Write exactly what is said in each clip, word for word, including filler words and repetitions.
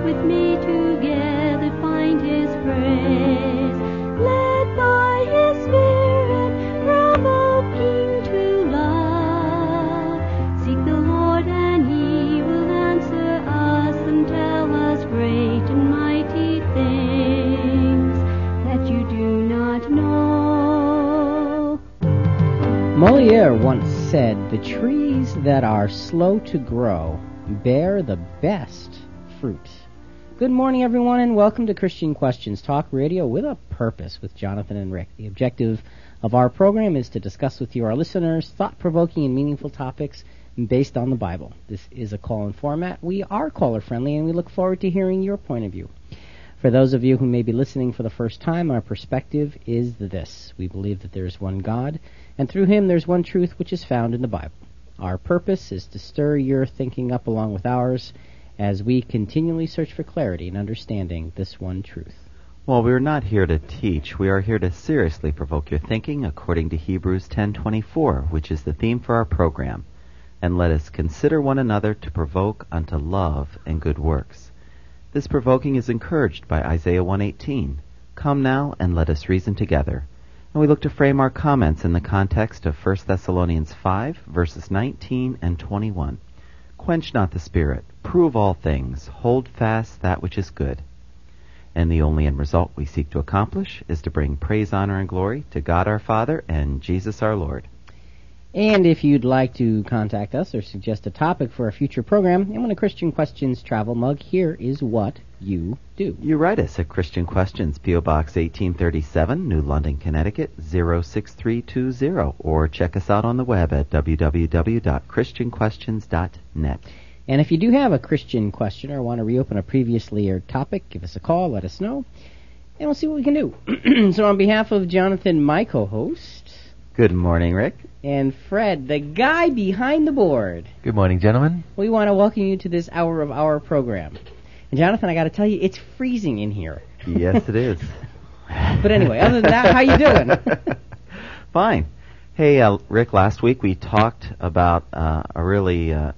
with me together find his praise. Led by his spirit, provoking to love. Seek the Lord and he will answer us and tell us great and mighty things that you do not know. Moliere once said, "The trees that are slow to grow bear the best fruit." Good morning, everyone, and welcome to Christian Questions Talk Radio with a Purpose with Jonathan and Rick. The objective of our program is to discuss with you, our listeners, thought-provoking and meaningful topics based on the Bible. This is a call-in format. We are caller-friendly, and we look forward to hearing your point of view. For those of you who may be listening for the first time, our perspective is this. We believe that there is one God, and through him there's one truth which is found in the Bible. Our purpose is to stir your thinking up along with ours as we continually search for clarity in understanding this one truth. Well, we're not here to teach. We are here to seriously provoke your thinking according to Hebrews ten twenty-four, which is the theme for our program. And let us consider one another to provoke unto love and good works. This provoking is encouraged by Isaiah one eighteen. Come now and let us reason together. And we look to frame our comments in the context of First Thessalonians five, verses nineteen and twenty-one. Quench not the spirit, prove all things, hold fast that which is good. And the only end result we seek to accomplish is to bring praise, honor, and glory to God our Father and Jesus our Lord. And if you'd like to contact us or suggest a topic for a future program, and when a Christian Questions travel mug, here is what you do. You write us at Christian Questions, P O. Box eighteen thirty-seven, New London, Connecticut, zero six three two zero, or check us out on the web at w w w dot christian questions dot net. And if you do have a Christian question or want to reopen a previously aired topic, give us a call, let us know, and we'll see what we can do. So on behalf of Jonathan, my co-host... Good morning, Rick. And Fred, the guy behind the board. Good morning, gentlemen. We want to welcome you to this hour of our program. And Jonathan, I got to tell you, it's freezing in here. Yes, it is. But anyway, other than that, how you doing? Fine. Hey, uh, Rick, last week we talked about uh, a really uh,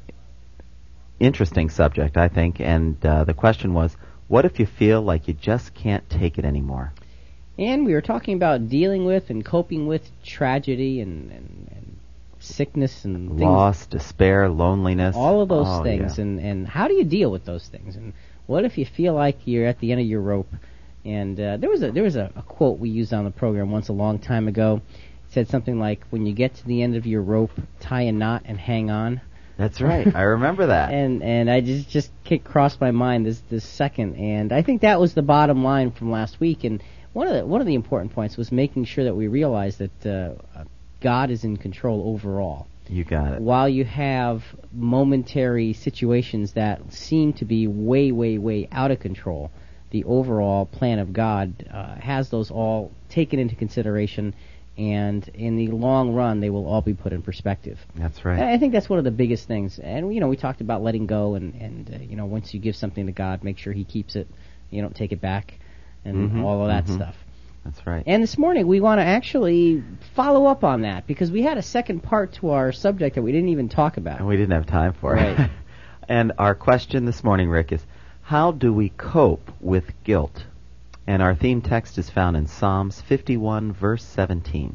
interesting subject, I think, and uh, the question was, what if you feel like you just can't take it anymore? And we were talking about dealing with and coping with tragedy and, and, and sickness and things. Loss, despair, loneliness. All of those oh, things. Yeah. And, and how do you deal with those things? And what if you feel like you're at the end of your rope? And uh, there was a there was a, a quote we used on the program once a long time ago. It said something like, when you get to the end of your rope, tie a knot and hang on. That's right. I remember that. And and I just just crossed my mind this this second. And I think that was the bottom line from last week. And One of the one of the important points was making sure that we realize that uh, God is in control overall. You got it. While you have momentary situations that seem to be way, way, way out of control, the overall plan of God uh, has those all taken into consideration, and in the long run, they will all be put in perspective. That's right. I think that's one of the biggest things. And you know, we talked about letting go, and and uh, you know, once you give something to God, make sure He keeps it. You don't take it back. And mm-hmm, all of that mm-hmm. stuff. That's right. And this morning we want to actually follow up on that, because we had a second part to our subject that we didn't even talk about. And we didn't have time for right. it. And our question this morning, Rick, is how do we cope with guilt? And our theme text is found in Psalms fifty-one, verse seventeen.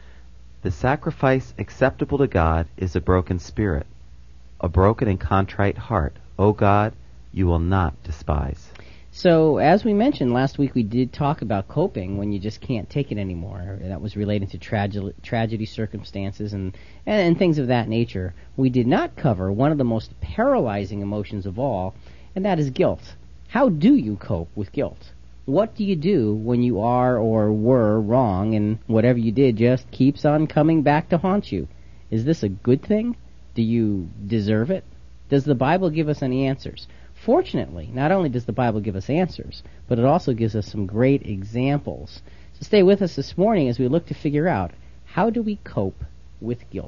The sacrifice acceptable to God is a broken spirit, a broken and contrite heart. O God, you will not despise. So, as we mentioned last week, we did talk about coping when you just can't take it anymore. That was related to trage- tragedy circumstances and, and, and things of that nature. We did not cover one of the most paralyzing emotions of all, and that is guilt. How do you cope with guilt? What do you do when you are or were wrong and whatever you did just keeps on coming back to haunt you? Is this a good thing? Do you deserve it? Does the Bible give us any answers? Fortunately, not only does the Bible give us answers, but it also gives us some great examples. So stay with us this morning as we look to figure out, how do we cope with guilt?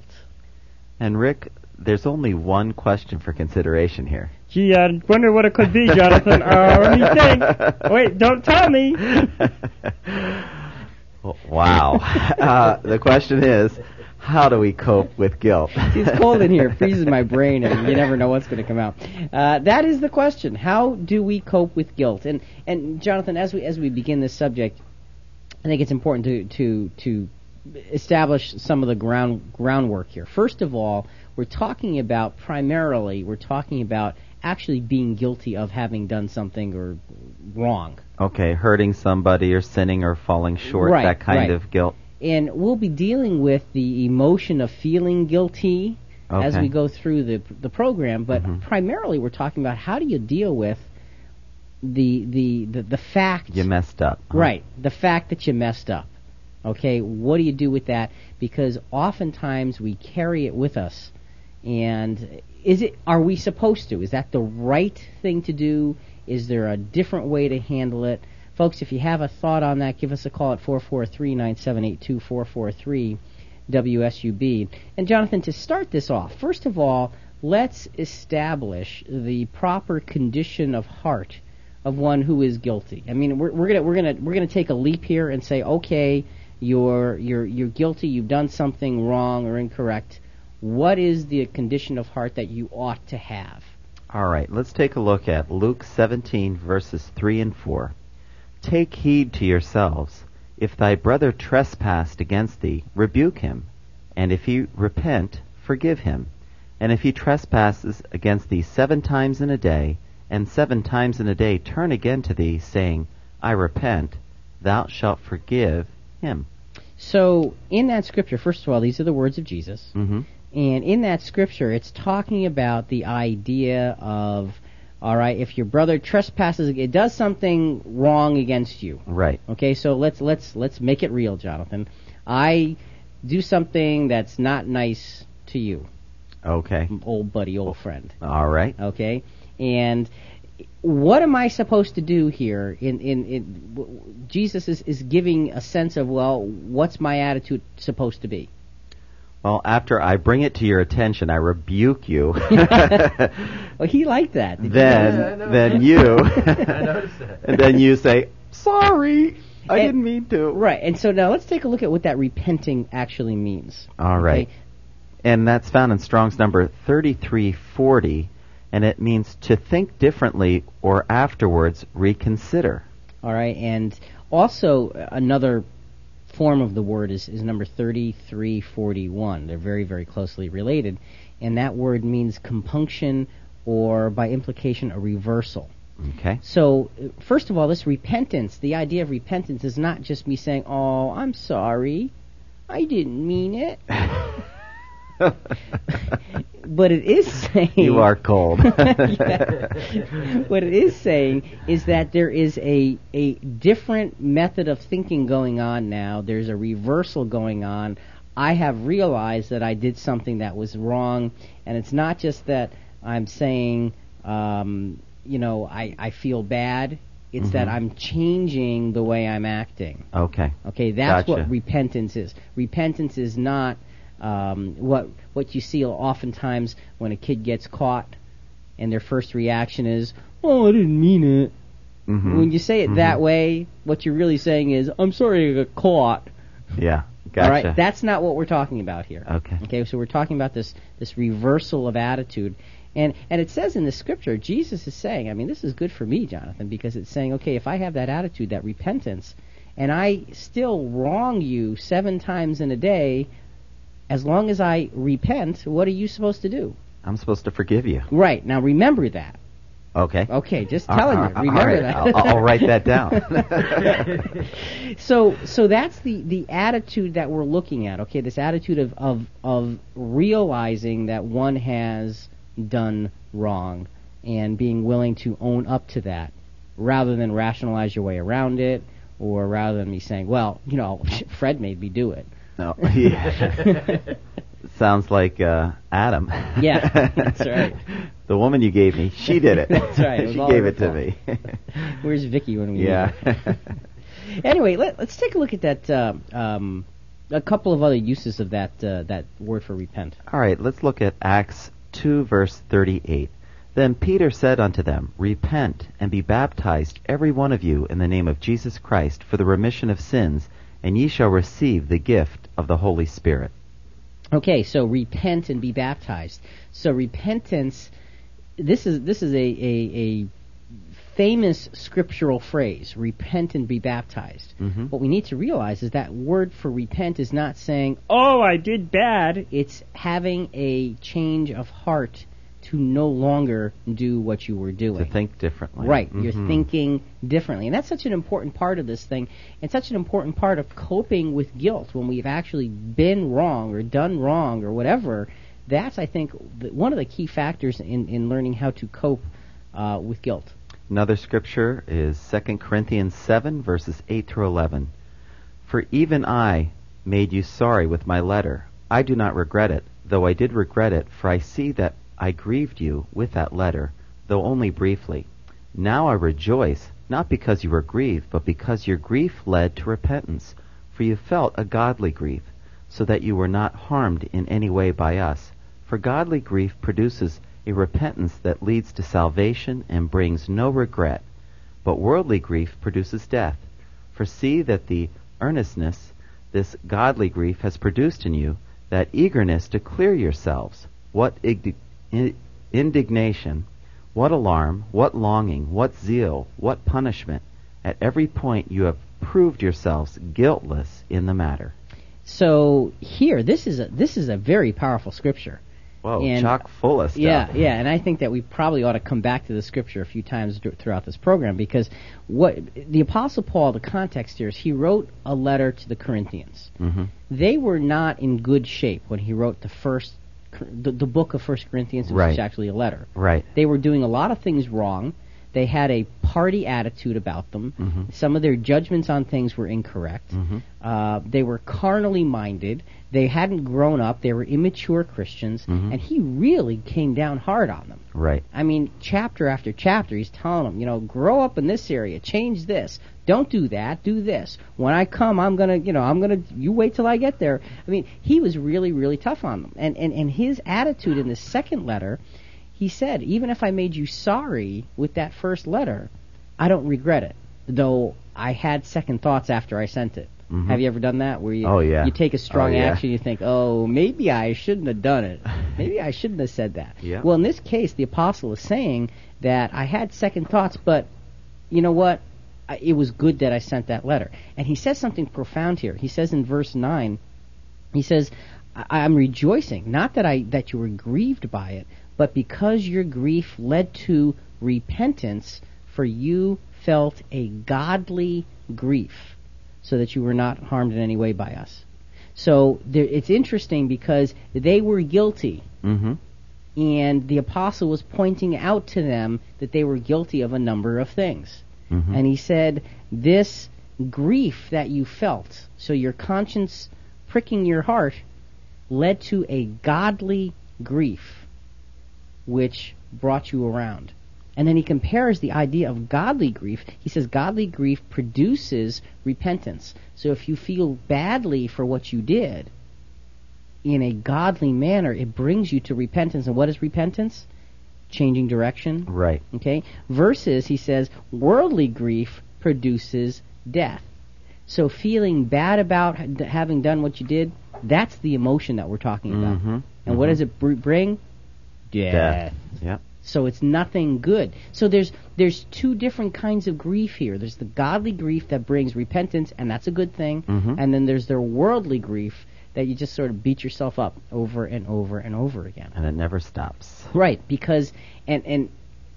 And Rick, there's only one question for consideration here. Gee, I wonder what it could be, Jonathan. uh, let me think. Wait, don't tell me. Wow. Uh, the question is, How do we cope with guilt? It's cold in here. It freezes my brain, and you never know what's going to come out. Uh, that is the question. How do we cope with guilt? And and Jonathan, as we as we begin this subject, I think it's important to to to establish some of the ground groundwork here. First of all, we're talking about primarily we're talking about actually being guilty of having done something or wrong. Okay, hurting somebody or sinning or falling short, Right, that kind right. of guilt. And we'll be dealing with the emotion of feeling guilty as Okay. we go through the the program, but Mhm. primarily we're talking about how do you deal with the the the, the fact You messed up. huh? right, the fact that you messed up. Okay, what do you do with that? Because oftentimes we carry it with us. And is it are we supposed to? Is that the right thing to do? Is there a different way to handle it? Folks, if you have a thought on that, give us a call at four four three, nine seven eight two, four four three, W S U B. And Jonathan, to start this off, first of all, let's establish the proper condition of heart of one who is guilty. I mean, we're, we're gonna we're gonna we're gonna take a leap here and say, okay, you're you're you're guilty. You've done something wrong or incorrect. What is the condition of heart that you ought to have? All right, let's take a look at Luke seventeen, verses three and four. Take heed to yourselves. If thy brother trespass against thee, rebuke him. And if he repent, forgive him. And if he trespasses against thee seven times in a day, and seven times in a day turn again to thee, saying, I repent, thou shalt forgive him. So, in that scripture, first of all, these are the words of Jesus. Mm-hmm. And in that scripture, it's talking about the idea of, all right, if your brother trespasses, it does something wrong against you. Right. Okay, so let's let's let's make it real, Jonathan. I do something that's not nice to you, Okay. old buddy, old friend. All right. Okay, and what am I supposed to do here? In in, in w- Jesus is, is giving a sense of, well, what's my attitude supposed to be? Well, after I bring it to your attention, I rebuke you. Well, he liked that. Did you then, notice? know. then you, I noticed that. and then you say, sorry, I And- didn't mean to. Right, and so now let's take a look at what that repenting actually means. All right. Okay? And that's found in Strong's number thirty-three forty, and it means to think differently or afterwards reconsider. All right, and also uh, another form of the word is, is number thirty-three forty-one. They're very, very closely related, and that word means compunction or, by implication, a reversal. Okay? So, uh, first of all, this repentance, the idea of repentance is not just me saying, oh, I'm sorry, I didn't mean it. But it is saying... You are cold. Yeah. What it is saying is that there is a a different method of thinking going on now. There's a reversal going on. I have realized that I did something that was wrong, and it's not just that I'm saying, um, you know, I, I feel bad. It's that Mhm. I'm changing the way I'm acting. Okay. Okay, that's Gotcha. what repentance is. Repentance is not um, what what you see oftentimes when a kid gets caught, and their first reaction is, "Oh, I didn't mean it." Mhm. When you say it Mhm. that way, what you're really saying is, "I'm sorry I got caught." Yeah. Gotcha. All right, that's not what we're talking about here. Okay. Okay, so we're talking about this this reversal of attitude. And and it says in the scripture, Jesus is saying, I mean, this is good for me, Jonathan, because it's saying, okay, if I have that attitude, that repentance, and I still wrong you seven times in a day, as long as I repent, what are you supposed to do? I'm supposed to forgive you. Right, now remember that. Okay. Okay, just Uh, telling uh, you, all remember right, that. I'll, I'll write that down. So so that's the, the attitude that we're looking at, okay, this attitude of, of, of realizing that one has done wrong and being willing to own up to that rather than rationalize your way around it, or rather than me saying, well, you know, Fred made me do it. No. Yeah. Sounds like uh, Adam. Yeah, that's right. The woman you gave me, she did it. That's right, it was She all gave her it to fault. me. Where's Vicky when we need Yeah. her? Anyway, let, let's take a look at that, uh, um, a couple of other uses of that uh, that word for repent. All right, let's look at Acts two, verse thirty-eight. Then Peter said unto them, Repent, and be baptized every one of you in the name of Jesus Christ for the remission of sins, and ye shall receive the gift of the Holy Spirit. Okay, so repent and be baptized. So repentance, this is this is a, a, a famous scriptural phrase, repent and be baptized. Mm-hmm. What we need to realize is that word for repent is not saying, oh, I did bad. It's having a change of heart to no longer do what you were doing. To think differently. Right, Mm-hmm. you're thinking differently. And that's such an important part of this thing, and such an important part of coping with guilt when we've actually been wrong or done wrong or whatever. That's, I think, the, one of the key factors in, in learning how to cope uh, with guilt. Another scripture is Second Corinthians seven, verses eight through eleven. For even I made you sorry with my letter. I do not regret it, though I did regret it, for I see that I grieved you with that letter, though only briefly. Now I rejoice, not because you were grieved, but because your grief led to repentance, for you felt a godly grief, so that you were not harmed in any way by us. For godly grief produces a repentance that leads to salvation and brings no regret, but worldly grief produces death. For see that the earnestness this godly grief has produced in you, that eagerness to clear yourselves, what ig- indignation, what alarm, what longing, what zeal, what punishment. At every point you have proved yourselves guiltless in the matter. So here, this is a, this is a very powerful scripture. Whoa, And- chock full of stuff. Yeah, yeah, and I think that we probably ought to come back to the scripture a few times dur- throughout this program, because what the Apostle Paul, the context here is he wrote a letter to the Corinthians. Mm-hmm. They were not in good shape when he wrote the first, the, the book of First Corinthians, which Right. is actually a letter. Right. They were doing a lot of things wrong. They had a party attitude about them. Mm-hmm. Some of their judgments on things were incorrect. Mm-hmm. Uh, they were carnally minded. They hadn't grown up. They were immature Christians. Mm-hmm. And he really came down hard on them. Right. I mean, chapter after chapter, he's telling them, you know, grow up in this area, change this, don't do that, do this. When I come, I'm gonna, you know, I'm gonna, you wait till I get there. I mean, he was really, really tough on them. And, and, and his attitude in the second letter, he said, even if I made you sorry with that first letter, I don't regret it, though I had second thoughts after I sent it. Mm-hmm. Have you ever done that? Where you Oh, yeah. you take a strong Oh, yeah. action, you think, oh, maybe I shouldn't have done it. Maybe I shouldn't have said that. Yeah. Well, in this case, the apostle is saying that I had second thoughts, but you know what? I, it was good that I sent that letter. And he says something profound here. He says in verse nine, he says, I, I'm rejoicing, not that I that you were grieved by it, but because your grief led to repentance, for you felt a godly grief, so that you were not harmed in any way by us. So there, it's interesting because they were guilty, Mm-hmm. and the apostle was pointing out to them that they were guilty of a number of things. Mm-hmm. And he said, this grief that you felt, so your conscience pricking your heart, led to a godly grief, which brought you around. And then he compares the idea of godly grief. He says godly grief produces repentance. So if you feel badly for what you did, in a godly manner, it brings you to repentance. And what is repentance? Changing direction. Right. Okay? Versus, he says, worldly grief produces death. So feeling bad about ha- having done what you did, that's the emotion that we're talking about. Mm-hmm. And what Mhm. does it br- bring? Death. Yep. So it's nothing good. So there's there's two different kinds of grief here. There's the godly grief that brings repentance, and that's a good thing. Mhm. And then there's the worldly grief that you just sort of beat yourself up over and over and over again. And it never stops. Right, because and and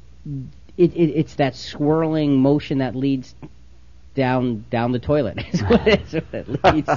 it, it it's that swirling motion that leads down down the toilet. Is what it, is what it leads.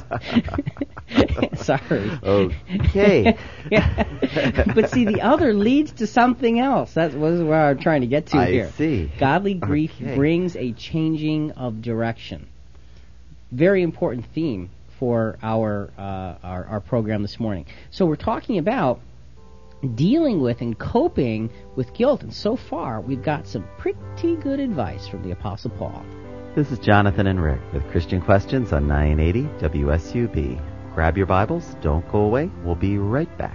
Sorry. Okay. Yeah. But see, the other leads to something else. That's what is where I'm trying to get to I here. see. Godly grief Okay. brings a changing of direction. Very important theme for our, uh, our our program this morning. So we're talking about dealing with and coping with guilt, and so far we've got some pretty good advice from the Apostle Paul. This is Jonathan and Rick with Christian Questions on nine eighty W S U B. Grab your Bibles, don't go away, we'll be right back.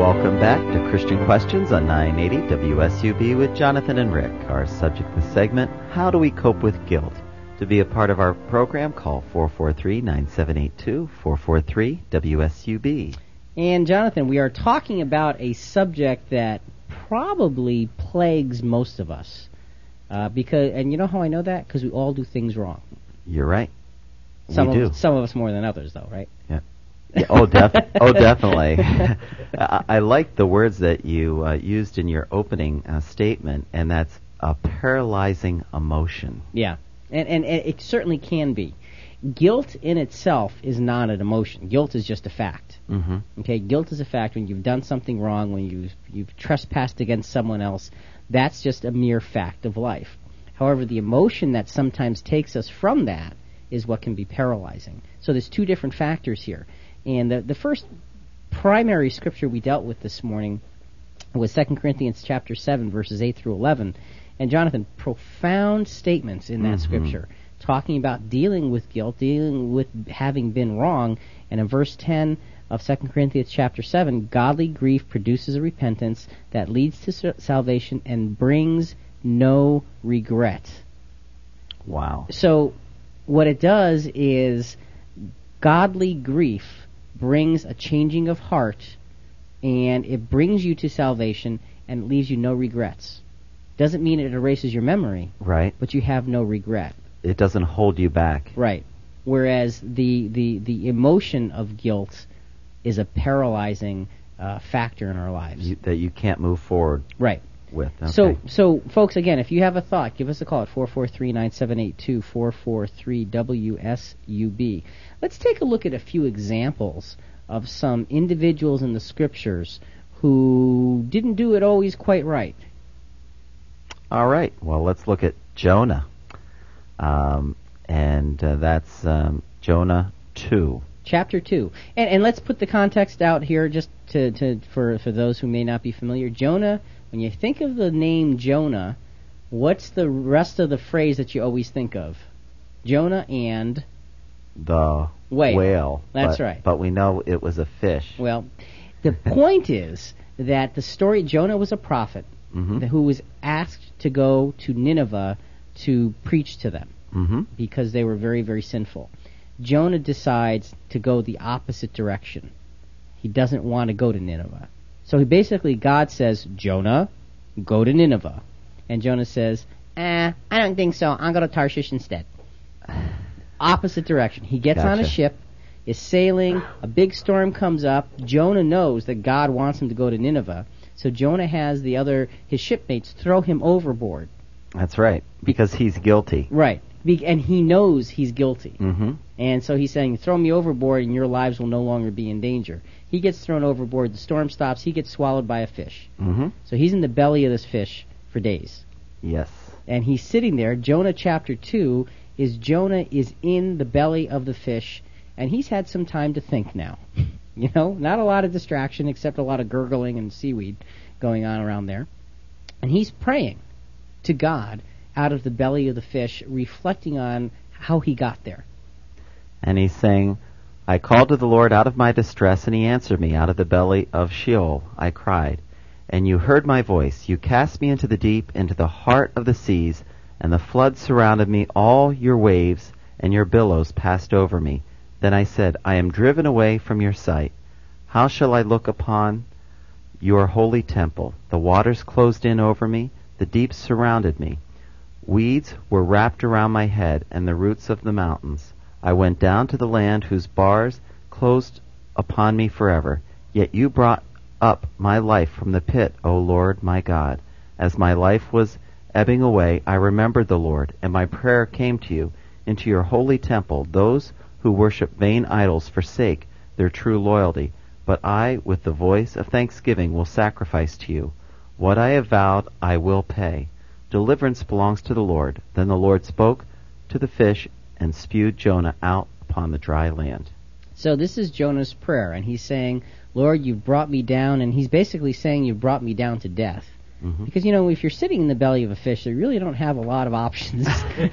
Welcome back to Christian Questions on nine eighty W S U B with Jonathan and Rick. Our subject this segment, how do we cope with guilt? To be a part of our program, call four four three, nine seven eight two, four four three W S U B. And Jonathan, we are talking about a subject that probably plagues most of us. Uh, because, and you know how I know that? Because we all do things wrong. You're right. Some we of, do. Some of us more than others, though, right? Yeah. Yeah, oh, def- oh, definitely. I, I like the words that you uh, used in your opening uh, statement, and that's a paralyzing emotion. Yeah, and, and, and it certainly can be. Guilt in itself is not an emotion. Guilt is just a fact. Mm-hmm. Okay, guilt is a fact. When you've done something wrong, when you've, you've trespassed against someone else, that's just a mere fact of life. However, the emotion that sometimes takes us from that is what can be paralyzing. So there's two different factors here. And the, the first primary scripture we dealt with this morning was Second Corinthians chapter seven, verses eight through eleven. And Jonathan, profound statements in that mm-hmm. scripture, talking about dealing with guilt, dealing with having been wrong. And in verse ten of Second Corinthians chapter seven, godly grief produces a repentance that leads to salvation and brings no regret. Wow. So what it does is godly grief brings a changing of heart, and it brings you to salvation and leaves you no regrets. Doesn't mean it erases your memory, right? But you have no regret. It doesn't hold you back, right? Whereas the the, the emotion of guilt is a paralyzing uh, factor in our lives you, that you can't move forward, right? With okay. So, so folks, again, if you have a thought, give us a call at four four three, nine seven eight two, four four three W S U B. Let's take a look at a few examples of some individuals in the Scriptures who didn't do it always quite right. All right. Well, let's look at Jonah. Um, and uh, that's um, Jonah two. Chapter two. And, and let's put the context out here just to, to for, for those who may not be familiar. Jonah, when you think of the name Jonah, what's the rest of the phrase that you always think of? Jonah and the whale. whale. That's but, right. But we know it was a fish. Well, the point is that the story, Jonah was a prophet mm-hmm. who was asked to go to Nineveh to preach to them mm-hmm. because they were very, very sinful. Jonah decides to go the opposite direction. He doesn't want to go to Nineveh. So he basically, God says, Jonah, go to Nineveh. And Jonah says, eh, I don't think so. I'll go to Tarshish instead. Opposite direction. He gets Gotcha. on a ship, is sailing, a big storm comes up. Jonah knows that God wants him to go to Nineveh. So Jonah has the other, his shipmates throw him overboard. That's right, because he's guilty. Right. Be- and he knows he's guilty. Mm-hmm. And so he's saying, throw me overboard and your lives will no longer be in danger. He gets thrown overboard, the storm stops, he gets swallowed by a fish. Mm-hmm. So he's in the belly of this fish for days. Yes. And he's sitting there. Jonah chapter two is Jonah is in the belly of the fish, and he's had some time to think now. You know, not a lot of distraction except a lot of gurgling and seaweed going on around there. And he's praying to God out of the belly of the fish, reflecting on how he got there. And he's saying, I called to the Lord out of my distress, and he answered me. Out of the belly of Sheol I cried. And you heard my voice. You cast me into the deep, into the heart of the seas, and the flood surrounded me. All your waves and your billows passed over me. Then I said, I am driven away from your sight. How shall I look upon your holy temple? The waters closed in over me. The deep surrounded me. Weeds were wrapped around my head, and the roots of the mountains. I went down to the land whose bars closed upon me forever. Yet you brought up my life from the pit, O Lord my God. As my life was ebbing away, I remembered the Lord, and my prayer came to you, into your holy temple. Those who worship vain idols forsake their true loyalty, but I, with the voice of thanksgiving, will sacrifice to you. What I have vowed I will pay. Deliverance belongs to the Lord. Then the Lord spoke to the fish and spewed Jonah out upon the dry land. So this is Jonah's prayer, and he's saying, Lord, you've brought me down, and he's basically saying you've brought me down to death. Mhm. Because, you know, if you're sitting in the belly of a fish, you really don't have a lot of options.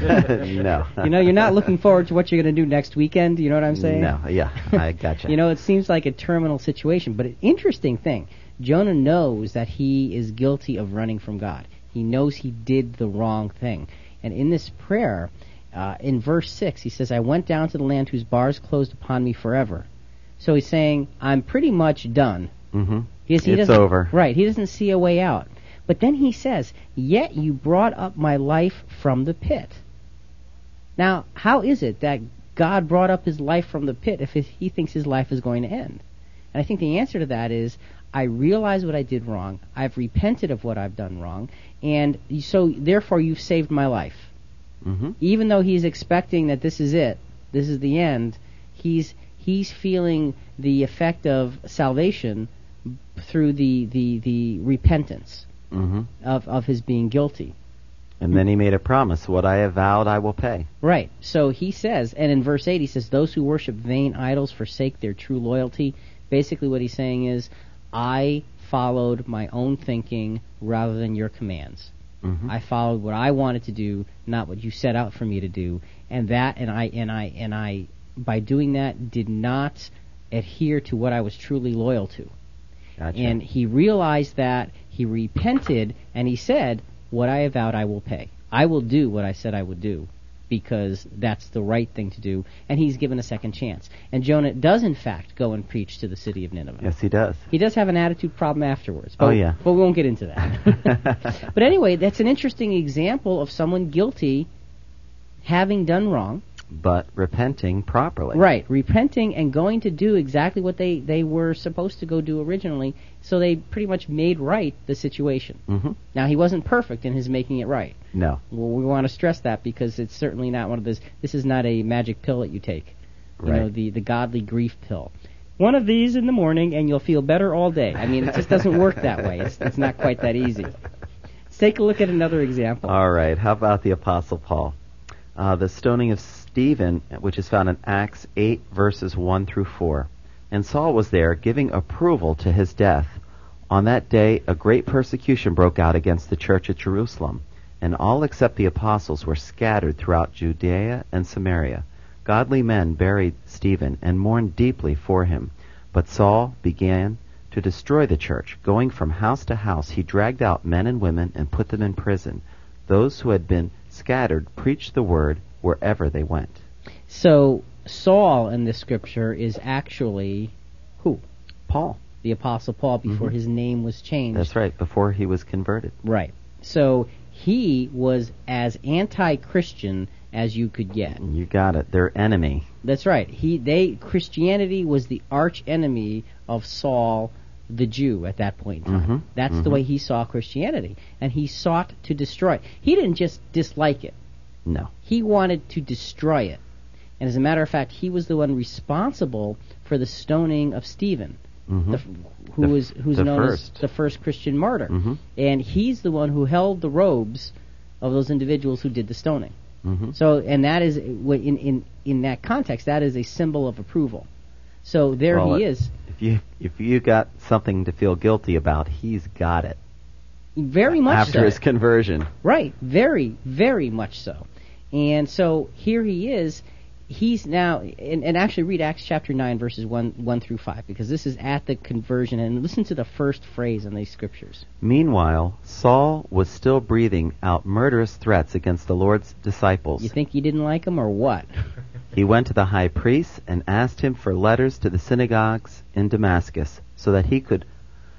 No. You know, you're not looking forward to what you're going to do next weekend. You know what I'm saying? No, yeah, I gotcha. You know, it seems like a terminal situation. But an interesting thing, Jonah knows that he is guilty of running from God. He knows he did the wrong thing. And in this prayer, uh, in verse six, he says, I went down to the land whose bars closed upon me forever. So he's saying, I'm pretty much done. Mm-hmm. He, he It's doesn't- over. Right, he doesn't see a way out. But then he says, yet you brought up my life from the pit. Now, how is it that God brought up his life from the pit if he thinks his life is going to end? And I think the answer to that is, I realize what I did wrong. I've repented of what I've done wrong. And so, therefore, you've saved my life. Mm-hmm. Even though he's expecting that this is it, this is the end, he's he's feeling the effect of salvation through the, the, the repentance Mm-hmm. of, of his being guilty. And then he made a promise, what I have vowed I will pay. Right. So he says, and in verse eight he says, those who worship vain idols forsake their true loyalty. Basically what he's saying is, I followed my own thinking rather than your commands. Mm-hmm. I followed what I wanted to do, not what you set out for me to do. And that, and I, and I, and I, by doing that, did not adhere to what I was truly loyal to. Gotcha. And he realized that, he repented, and he said, what I have vowed I will pay. I will do what I said I would do, because that's the right thing to do, and he's given a second chance. And Jonah does, in fact, go and preach to the city of Nineveh. Yes, he does. He does have an attitude problem afterwards. But, Oh, yeah. But we won't get into that. But anyway, that's an interesting example of someone guilty having done wrong. But repenting properly. Right, repenting and going to do exactly what they, they were supposed to go do originally, so they pretty much made right the situation. Mm-hmm. Now, he wasn't perfect in his making it right. No. Well, we want to stress that because it's certainly not one of those, this is not a magic pill that you take. You Right. know, the, the godly grief pill. One of these in the morning and you'll feel better all day. I mean, it just doesn't work that way. It's, it's not quite that easy. Let's take a look at another example. All right. How about the Apostle Paul? Uh, the stoning of Stephen, which is found in Acts eight, verses one through four. And Saul was there, giving approval to his death. On that day, a great persecution broke out against the church at Jerusalem, and all except the apostles were scattered throughout Judea and Samaria. Godly men buried Stephen and mourned deeply for him. But Saul began to destroy the church. Going from house to house, he dragged out men and women and put them in prison. Those who had been scattered preached the word wherever they went. So, Saul in this scripture is actually who? Paul. The Apostle Paul, before Mhm. his name was changed. That's right, before he was converted. Right. So, he was as anti-Christian as you could get. You got it. Their enemy. That's right. He, they, Christianity was the arch enemy of Saul, the Jew, at that point in time. Mhm. That's the Mhm. way he saw Christianity, and he sought to destroy it. He didn't just dislike it; No. he wanted to destroy it. And as a matter of fact, he was the one responsible for the stoning of Stephen, Mhm. the, f- who The f- was who's the known first. as the first Christian martyr. Mhm. And he's the one who held the robes of those individuals who did the stoning. Mhm. So, and that is in in in that context, that is a symbol of approval. So there Well, he it- is, If you if you got something to feel guilty about, he's got it. very much After so. his conversion. Right, very, very much so. And so here he is. He's now, and, and actually read Acts chapter nine, verses one, one through five, because this is at the conversion, and listen to the first phrase in these scriptures. Meanwhile, Saul was still breathing out murderous threats against the Lord's disciples. You think he didn't like him, or what? He went to the high priest and asked him for letters to the synagogues in Damascus, so that he could,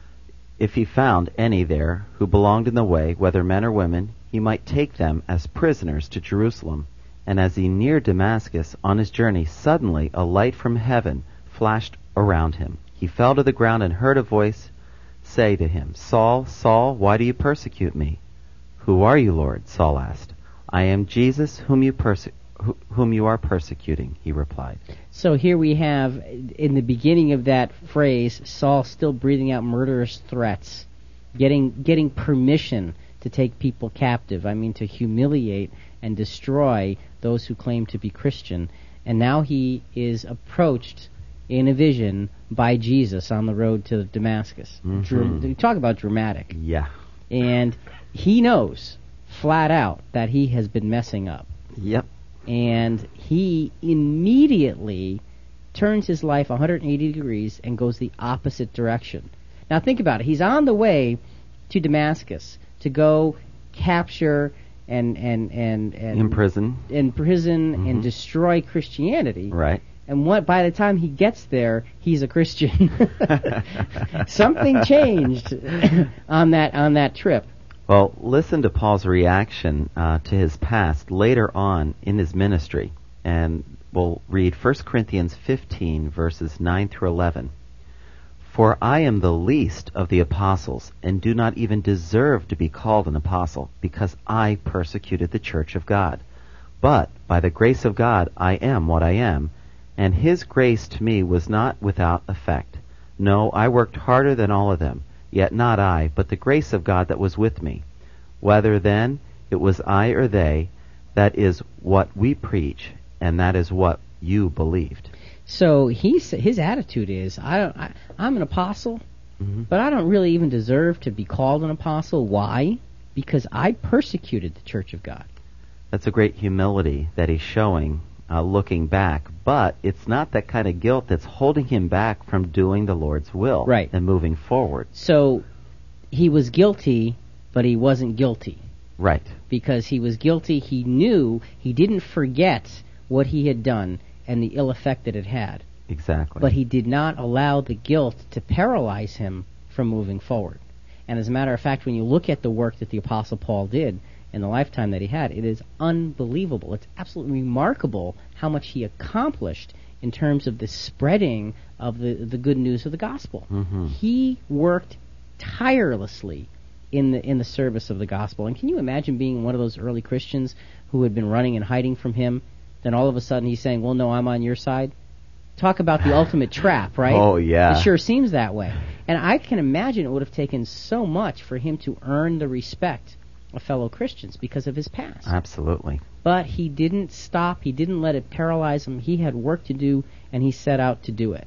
if he found any there who belonged in the way, whether men or women, he might take them as prisoners to Jerusalem. And as he neared Damascus on his journey, suddenly a light from heaven flashed around him. He fell to the ground and heard a voice say to him, Saul, Saul, why do you persecute me? Who are you, Lord? Saul asked. I am Jesus whom you perse- wh- whom you are persecuting, he replied. So here we have, in the beginning of that phrase, Saul still breathing out murderous threats, getting getting permission to take people captive. I mean, to humiliate and destroy those who claim to be Christian. And now he is approached in a vision by Jesus on the road to Damascus. Mhm. Dra- talk about dramatic. Yeah. And he knows, flat out, that he has been messing up. Yep. And he immediately turns his life one hundred eighty degrees and goes the opposite direction. Now think about it. He's on the way to Damascus to go capture and and and, and imprison, imprison mm-hmm. and destroy Christianity. Right. And what by the time he gets there, he's a Christian. Something changed on that on that trip. Well, listen to Paul's reaction uh, to his past later on in his ministry. And we'll read First Corinthians fifteen, verses nine through eleven. For I am the least of the apostles, and do not even deserve to be called an apostle, because I persecuted the church of God. But by the grace of God I am what I am, and his grace to me was not without effect. No, I worked harder than all of them, yet not I, but the grace of God that was with me. Whether then it was I or they, that is what we preach, and that is what you believed. So he's, his attitude is, I don't, I, I'm an apostle, mm-hmm. but I don't really even deserve to be called an apostle. Why? Because I persecuted the church of God. That's a great humility that he's showing, uh, looking back. But it's not that kind of guilt that's holding him back from doing the Lord's will, right, and moving forward. So he was guilty, but he wasn't guilty. Right. Because he was guilty, he knew, he didn't forget what he had done and the ill effect that it had. Exactly. But he did not allow the guilt to paralyze him from moving forward. And as a matter of fact, when you look at the work that the Apostle Paul did in the lifetime that he had, it is unbelievable. It's absolutely remarkable how much he accomplished in terms of the spreading of the, the good news of the gospel. Mm-hmm. He worked tirelessly in the in the service of the gospel. And can you imagine being one of those early Christians who had been running and hiding from him? Then all of a sudden he's saying, well, no, I'm on your side. Talk about the ultimate trap, right? Oh, yeah. It sure seems that way. And I can imagine it would have taken so much for him to earn the respect of fellow Christians because of his past. Absolutely. But he didn't stop. He didn't let it paralyze him. He had work to do, and he set out to do it.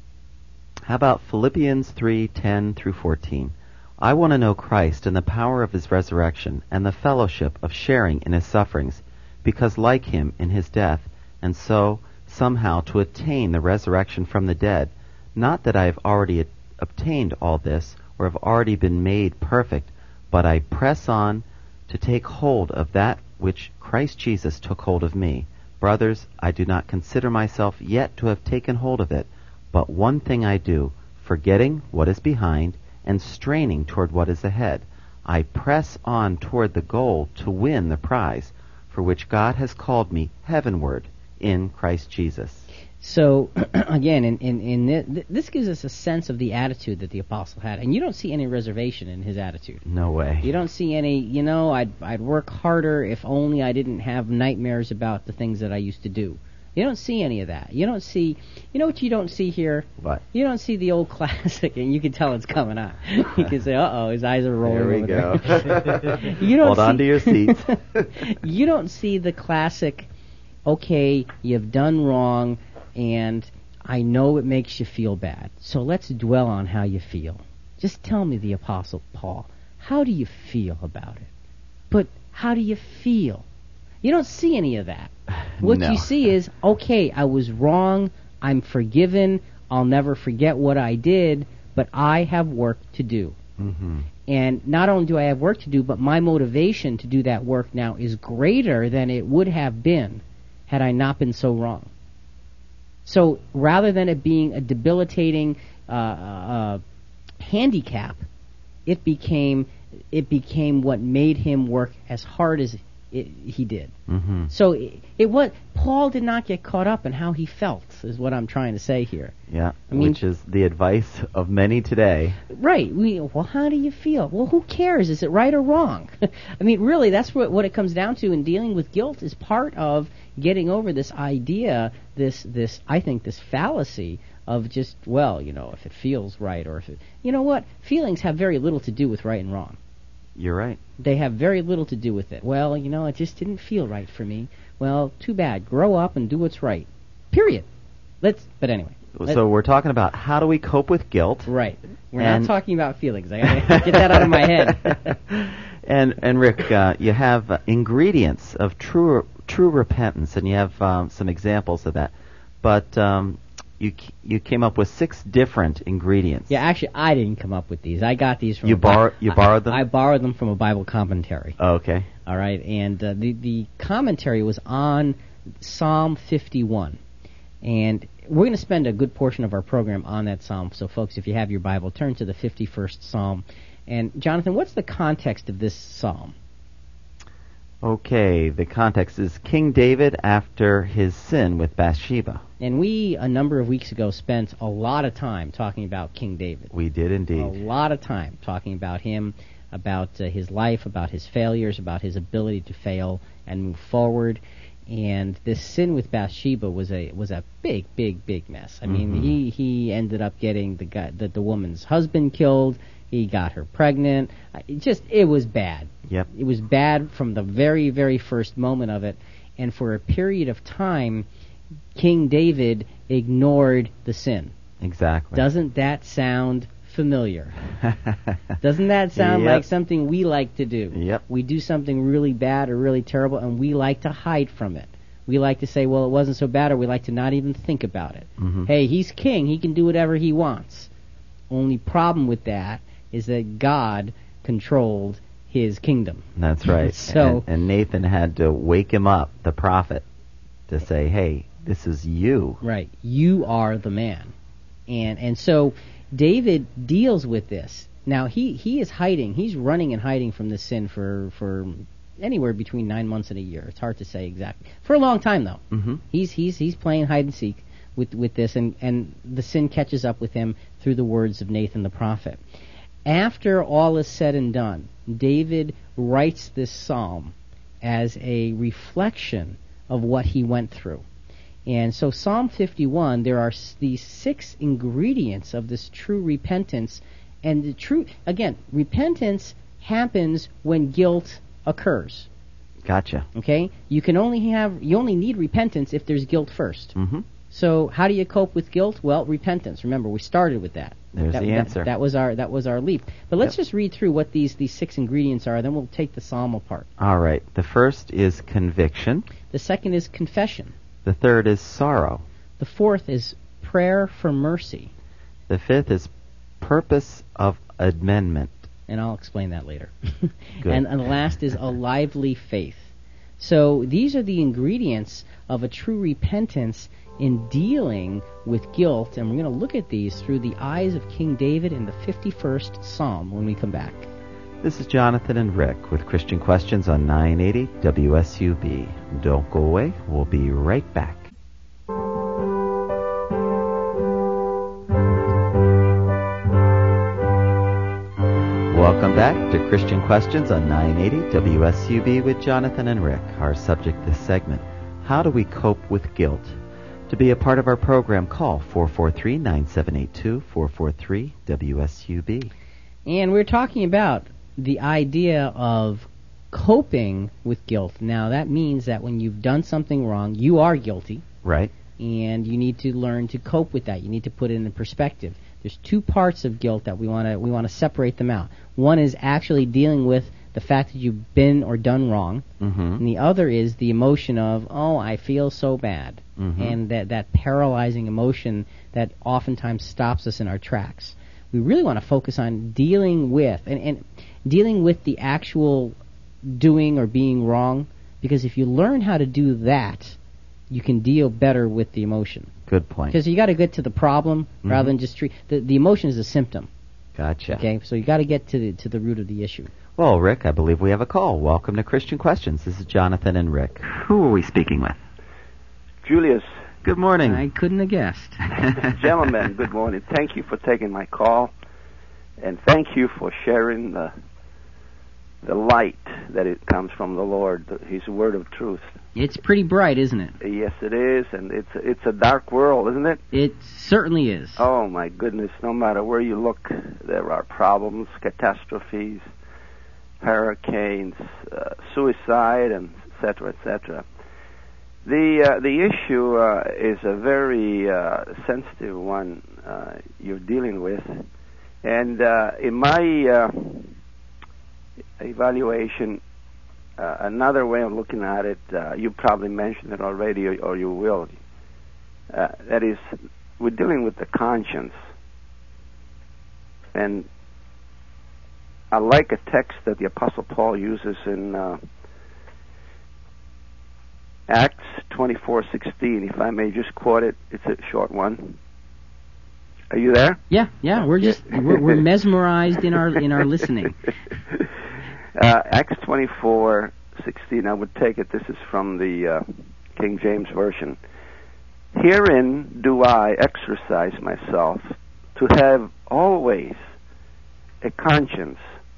How about Philippians three ten through fourteen? I want to know Christ and the power of his resurrection and the fellowship of sharing in his sufferings, because like him in his death, and so somehow to attain the resurrection from the dead. Not that I have already a- obtained all this, or have already been made perfect, but I press on to take hold of that which Christ Jesus took hold of me. Brothers, I do not consider myself yet to have taken hold of it, but one thing I do, forgetting what is behind, and straining toward what is ahead, I press on toward the goal to win the prize, for which God has called me heavenward in Christ Jesus. So, again, in, in, in this, this gives us a sense of the attitude that the apostle had. And you don't see any reservation in his attitude. No way. You don't see any, you know, I'd, I'd work harder if only I didn't have nightmares about the things that I used to do. You don't see any of that. You don't see, you know what you don't see here? What? You don't see the old classic, and you can tell it's coming on. You can say, uh-oh, his eyes are rolling. There we over go. there. You don't Hold see, on to your seats. You don't see the classic, okay, you've done wrong, and I know it makes you feel bad, so let's dwell on how you feel. Just tell me, the Apostle Paul, how do you feel about it? But how do you feel? You don't see any of that. What No. you see is, okay, I was wrong, I'm forgiven, I'll never forget what I did, but I have work to do. Mm-hmm. And not only do I have work to do, but my motivation to do that work now is greater than it would have been had I not been so wrong. So rather than it being a debilitating uh, uh, handicap, it became it became what made him work as hard as it, he did. Mm-hmm. So it, it was Paul did not get caught up in how he felt, is what I'm trying to say here. Yeah, I mean, which is the advice of many today. Right. We, well, how do you feel? Well, who cares? Is it right or wrong? I mean, really, that's what, what it comes down to in dealing with guilt is part of getting over this idea, this, this I think, this fallacy of just, well, you know, if it feels right or if it... You know what? Feelings have very little to do with right and wrong. You're right. They have very little to do with it. Well, you know, it just didn't feel right for me. Well, too bad. Grow up and do what's right. Period. Let's. But anyway. So we're talking about how do we cope with guilt. Right. We're And- not talking about feelings. I gotta get that out of my head. And and Rick, uh, you have uh, ingredients of true true repentance, and you have um, some examples of that. But um, you c- you came up with six different ingredients. Yeah, actually, I didn't come up with these. I got these from You a Bi- borrow- you I- borrowed them? I borrowed them from a Bible commentary. Oh, okay. All right, and uh, the the commentary was on Psalm fifty-one, and we're going to spend a good portion of our program on that psalm. So, folks, if you have your Bible, turn to the fifty-first Psalm. And Jonathan, what's the context of this psalm? Okay, the context is King David after his sin with Bathsheba. And we, a number of weeks ago, spent a lot of time talking about King David. We did A indeed. lot of time talking about him, about uh, his life, about his failures, about his ability to fail and move forward. And this sin with Bathsheba was a was a big, big, big mess. I mean, Mhm. he he ended up getting the guy, the, the woman's husband killed. He got her pregnant. Uh, It just it was bad. Yep. It was bad from the very, very first moment of it. And for a period of time, King David ignored the sin. Exactly. Doesn't that sound familiar? Doesn't that sound Yep. like something we like to do? Yep. We do something really bad or really terrible, and we like to hide from it. We like to say, well, it wasn't so bad, or we like to not even think about it. Mhm. Hey, he's king. He can do whatever he wants. Only problem with that is that God controlled his kingdom. That's right. So- and, and Nathan had to wake him up, the prophet, to say, hey, this is you. Right. You are the man. And and so David deals with this. Now he, he is hiding. He's running and hiding from this sin for, for anywhere between nine months and a year. It's hard to say exactly. For a long time though. Mm-hmm. He's he's he's playing hide and seek with with this, and, and the sin catches up with him through the words of Nathan the prophet. After all is said and done, David writes this psalm as a reflection of what he went through. And so Psalm fifty-one, there are s- these six ingredients of this true repentance. And the true, again, repentance happens when guilt occurs. Gotcha. Okay? You can only have, you only need repentance if there's guilt first. Mm-hmm. So how do you cope with guilt? Well, repentance. Remember, we started with that. There's that, the that- answer. That, was our that was our leap. But let's Yep. just read through what these these six ingredients are, then we'll take the psalm apart. All right. The first is conviction. The second is confession. The third is sorrow. The fourth is prayer for mercy. The fifth is purpose of amendment. And I'll explain that later. Good. And, and the last is a lively faith. So these are the ingredients of a true repentance in dealing with guilt, and we're going to look at these through the eyes of King David in the fifty-first Psalm when we come back. This is Jonathan and Rick with Christian Questions on nine eighty W S U B. Don't go away. We'll be right back. Welcome back to Christian Questions on nine eighty W S U B with Jonathan and Rick. Our subject this segment, how do we cope with guilt? To be a part of our program, call four four three, nine seven eight two, four four three W S U B. And we're talking about the idea of coping with guilt. Now, that means that when you've done something wrong, you are guilty, Right? and you need to learn to cope with that. You need to put it in perspective. There's two parts of guilt that we want to we want to separate them out. One is actually dealing with the fact that you've been or done wrong, Mm-hmm. and the other is the emotion of, oh, I feel so bad, Mhm. and that that paralyzing emotion that oftentimes stops us in our tracks. We really want to focus on dealing with and, and dealing with the actual doing or being wrong, because if you learn how to do that, you can deal better with the emotion. Good point. Because you got to get to the problem rather Mhm. than just treat the the emotion is a symptom. Gotcha. Okay, so you got to get to the to the root of the issue. Well, Rick, I believe we have a call. Welcome to Christian Questions. This is Jonathan and Rick. Who are we speaking with? Julius, Good morning. I couldn't have guessed. gentlemen, good morning. Thank you for taking my call, and thank you for sharing the the light that it comes from the Lord, the, His word of truth. It's pretty bright, isn't it? Yes, it is, and it's it's a dark world, isn't it? It certainly is. Oh my goodness! No matter where you look, there are problems, catastrophes, hurricanes, uh, suicide, and et cetera, et cetera. The uh, the issue uh, is a very uh, sensitive one uh, you're dealing with, and uh, in my uh, evaluation, uh, another way of looking at it, uh, you probably mentioned it already, or, or you will. Uh, that is, we're dealing with the conscience, and I like a text that the Apostle Paul uses in Uh, Acts twenty-four sixteen, if I may just quote it. It's a short one. Are you there? Yeah, yeah. We're just we're, we're mesmerized in our in our listening. uh, Acts twenty-four sixteen. I would take it. This is from the uh, King James Version. Herein do I exercise myself to have always a conscience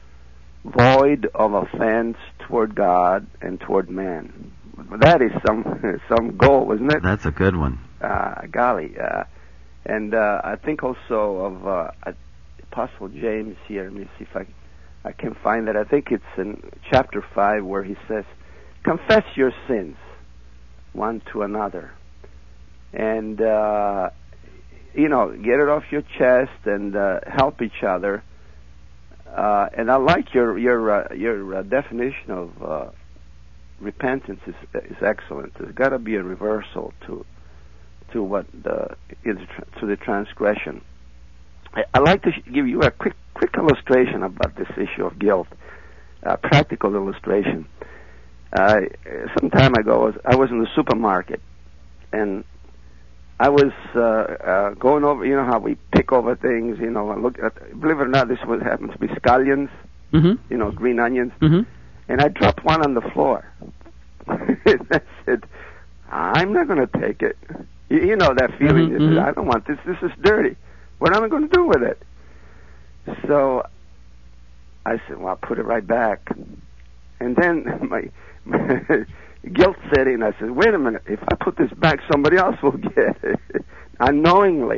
void of offense toward God and toward man. That is some some goal, isn't it? That's a good one. Uh, golly. Uh, and uh, I think also of uh, Apostle James here. Let me see if I, I can find that. I think it's in chapter five where he says, confess your sins one to another. And, uh, you know, get it off your chest and uh, help each other. Uh, and I like your your uh, your uh, definition of uh, repentance is is excellent. There's got to be a reversal to to what the is to the transgression. I, I like to sh- give you a quick quick illustration about this issue of guilt, a practical illustration. Uh, some time ago, I was, I was in the supermarket, and I was uh, uh, going over. You know how we pick over things. You know, look at. Believe it or not, this would happen to be scallions. Mm-hmm. You know, green onions. Mm-hmm. And I dropped one on the floor. And I said, I'm not going to take it. You, you know that feeling. Mm-hmm, You mm-hmm. said, I don't want this. This is dirty. What am I going to do with it? So I said, well, I'll put it right back. And then my, my guilt set in. I said, wait a minute. If I put this back, somebody else will get it. Unknowingly.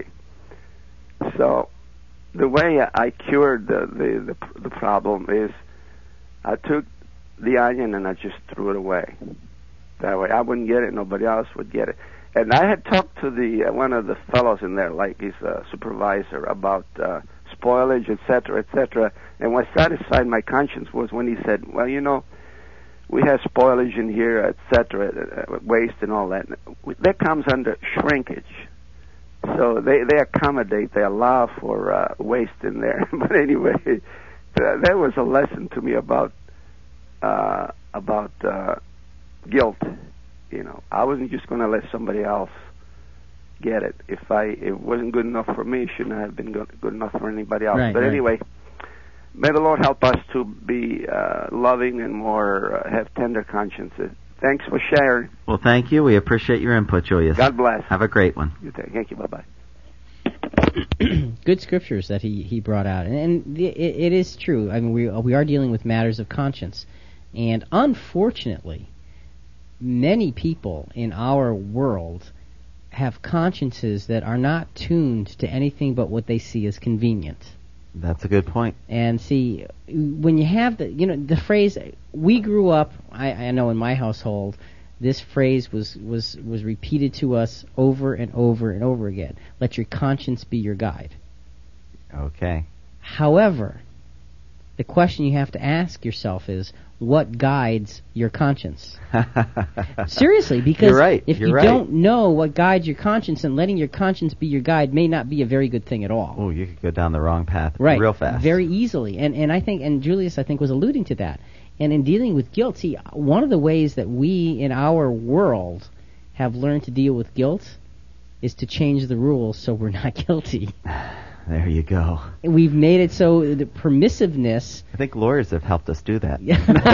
So the way I cured the, the, the, the problem is I took the onion and I just threw it away. That way I wouldn't get it, nobody else would get it. And I had talked to the uh, one of the fellows in there, like he's a supervisor, about uh, spoilage, et cetera, et cetera. And what satisfied my conscience was when he said, well, you know, we have spoilage in here, et cetera, uh, waste and all that. That comes under shrinkage. So they, they accommodate, they allow for uh, waste in there. But anyway, uh, that was a lesson to me about uh, about uh, guilt. You know, I wasn't just going to let somebody else get it. If I it wasn't good enough for me, it shouldn't have been good, good enough for anybody else. Right, but right. anyway, may the Lord help us to be uh, loving and more uh, have tender consciences. Thanks for sharing. Well, thank you. We appreciate your input, Julius. God bless. Have a great one. You take, thank you. Bye-bye. Good scriptures that he, he brought out, and, and it, it is true. I mean, we we are dealing with matters of conscience, and unfortunately, many people in our world have consciences that are not tuned to anything but what they see as convenient. That's a good point. And see, when you have the, you know, the phrase, we grew up, I, I know in my household, this phrase was, was, was repeated to us over and over and over again. Let your conscience be your guide. Okay. However, the question you have to ask yourself is, what guides your conscience? Seriously, because You're right. if You're you right. don't know what guides your conscience, and letting your conscience be your guide may not be a very good thing at all. Oh, you could go down the wrong path Right. real fast. Very easily. And and I think, and Julius, I think, was alluding to that. And in dealing with guilt, see, one of the ways that we in our world have learned to deal with guilt is to change the rules so we're not guilty. There you go. We've made it so the permissiveness. I think lawyers have helped us do that.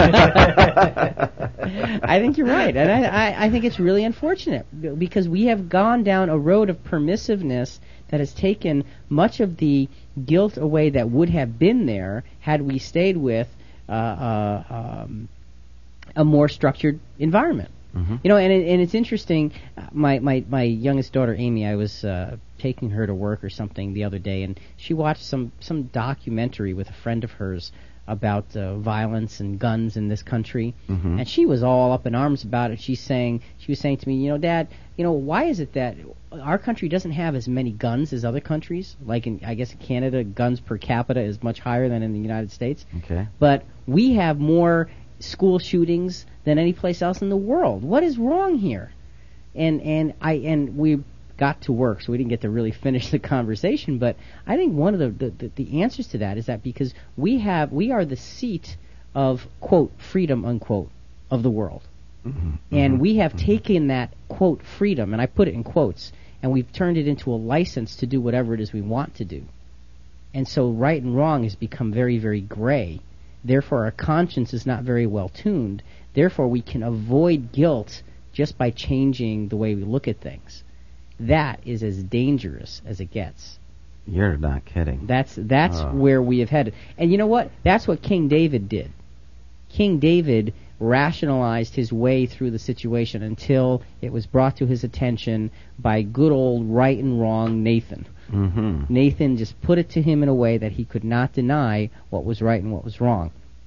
I think you're right, and I, I, I think it's really unfortunate because we have gone down a road of permissiveness that has taken much of the guilt away that would have been there had we stayed with uh, uh, um, a more structured environment. Mm-hmm. You know, and it, and it's interesting. uh, My, my my youngest daughter Amy, I was uh, taking her to work or something the other day, and she watched some some documentary with a friend of hers about uh, violence and guns in this country, Mhm. and she was all up in arms about it. She's saying she was saying to me, you know, Dad, you know, why is it that our country doesn't have as many guns as other countries? Like in, I guess in Canada, guns per capita is much higher than in the United States, Okay. but we have more school shootings than any place else in the world. What is wrong here? And and I and we got to work, so we didn't get to really finish the conversation. But I think one of the the, the, the answers to that is that because we have we are the seat of quote freedom unquote of the world, Mhm. and Mhm. we have taken that quote freedom, and I put it in quotes, and we've turned it into a license to do whatever it is we want to do. And so right and wrong has become very, very gray. Therefore, our conscience is not very well tuned. Therefore, we can avoid guilt just by changing the way we look at things. That is as dangerous as it gets. You're not kidding. That's that's Oh. where we have headed. And you know what? That's what King David did. King David rationalized his way through the situation until it was brought to his attention by good old right and wrong Nathan. Mm-hmm. Nathan just put it to him in a way that he could not deny what was right and what was wrong.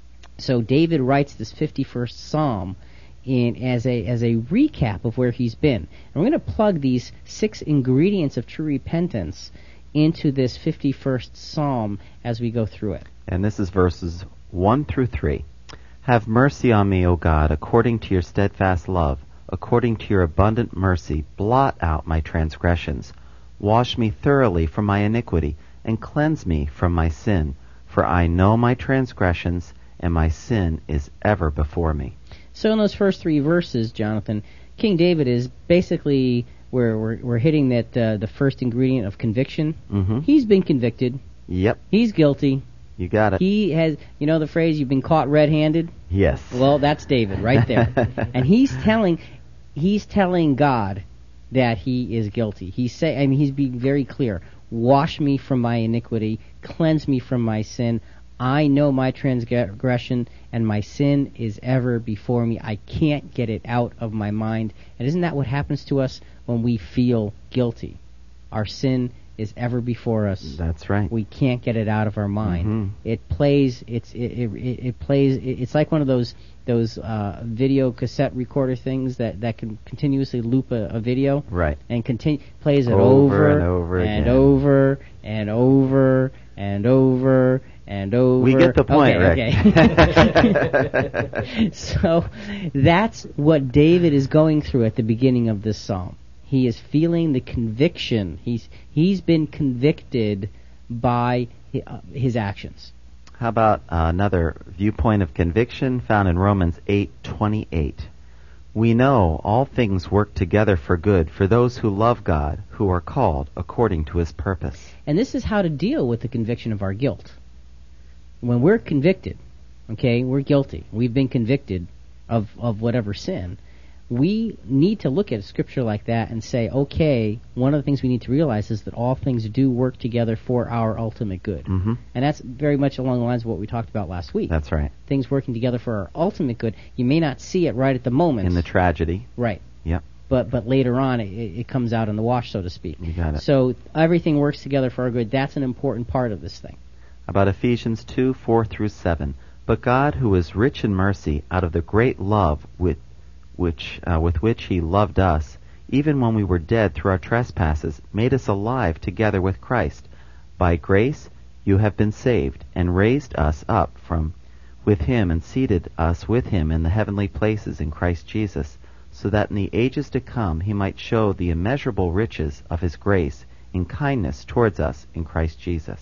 So David writes this fifty-first Psalm in as a as a recap of where he's been. And we're going to plug these six ingredients of true repentance into this fifty-first Psalm as we go through it. And this is verses one through three. Have mercy on me, O God, according to your steadfast love, according to your abundant mercy, blot out my transgressions. Wash me thoroughly from my iniquity, and cleanse me from my sin. For I know my transgressions, and my sin is ever before me. So in those first three verses, Jonathan, King David is basically where we're, we're hitting that uh, the first ingredient of conviction. Mm-hmm. He's been convicted. Yep, He's guilty. you got it. He has, you know the phrase, you've been caught red-handed? Yes. Well, that's David right there. And he's telling, he's telling God that he is guilty. He's say, I mean, he's being very clear. Wash me from my iniquity, cleanse me from my sin. I know my transgression, and my sin is ever before me. I can't get it out of my mind. And isn't that what happens to us when we feel guilty? Our sin is ever before us. That's right. We can't get it out of our mind. Mhm. It plays. It's it, it, it it plays. It, it's like one of those those uh, video cassette recorder things that, that can continuously loop a, a video Right. and continue plays it Over over and over and again. over and over and over and over. We get the point, okay, Rick. okay. So that's what David is going through at the beginning of this psalm. He is feeling the conviction. He's he's been convicted by hi- uh, his actions. How about uh, another viewpoint of conviction found in Romans eight twenty-eight? We know all things work together for good for those who love God, who are called according to his purpose. And this is how to deal with the conviction of our guilt. When we're convicted, okay, we're guilty. We've been convicted of, of whatever sin. We need to look at a scripture like that and say, okay, one of the things we need to realize is that all things do work together for our ultimate good. Mm-hmm. And that's very much along the lines of what we talked about last week. That's right. Things working together for our ultimate good. You may not see it right at the moment. In the tragedy. Right. Yep. But but later on, it, it comes out in the wash, so to speak. You got it. So everything works together for our good. That's an important part of this thing. About Ephesians two, four through seven. But God, who is rich in mercy, out of the great love with which uh, with which he loved us, even when we were dead through our trespasses, made us alive together with Christ. By grace you have been saved, and raised us up from with him, and seated us with him in the heavenly places in Christ Jesus, so that in the ages to come he might show the immeasurable riches of his grace in kindness towards us in Christ Jesus.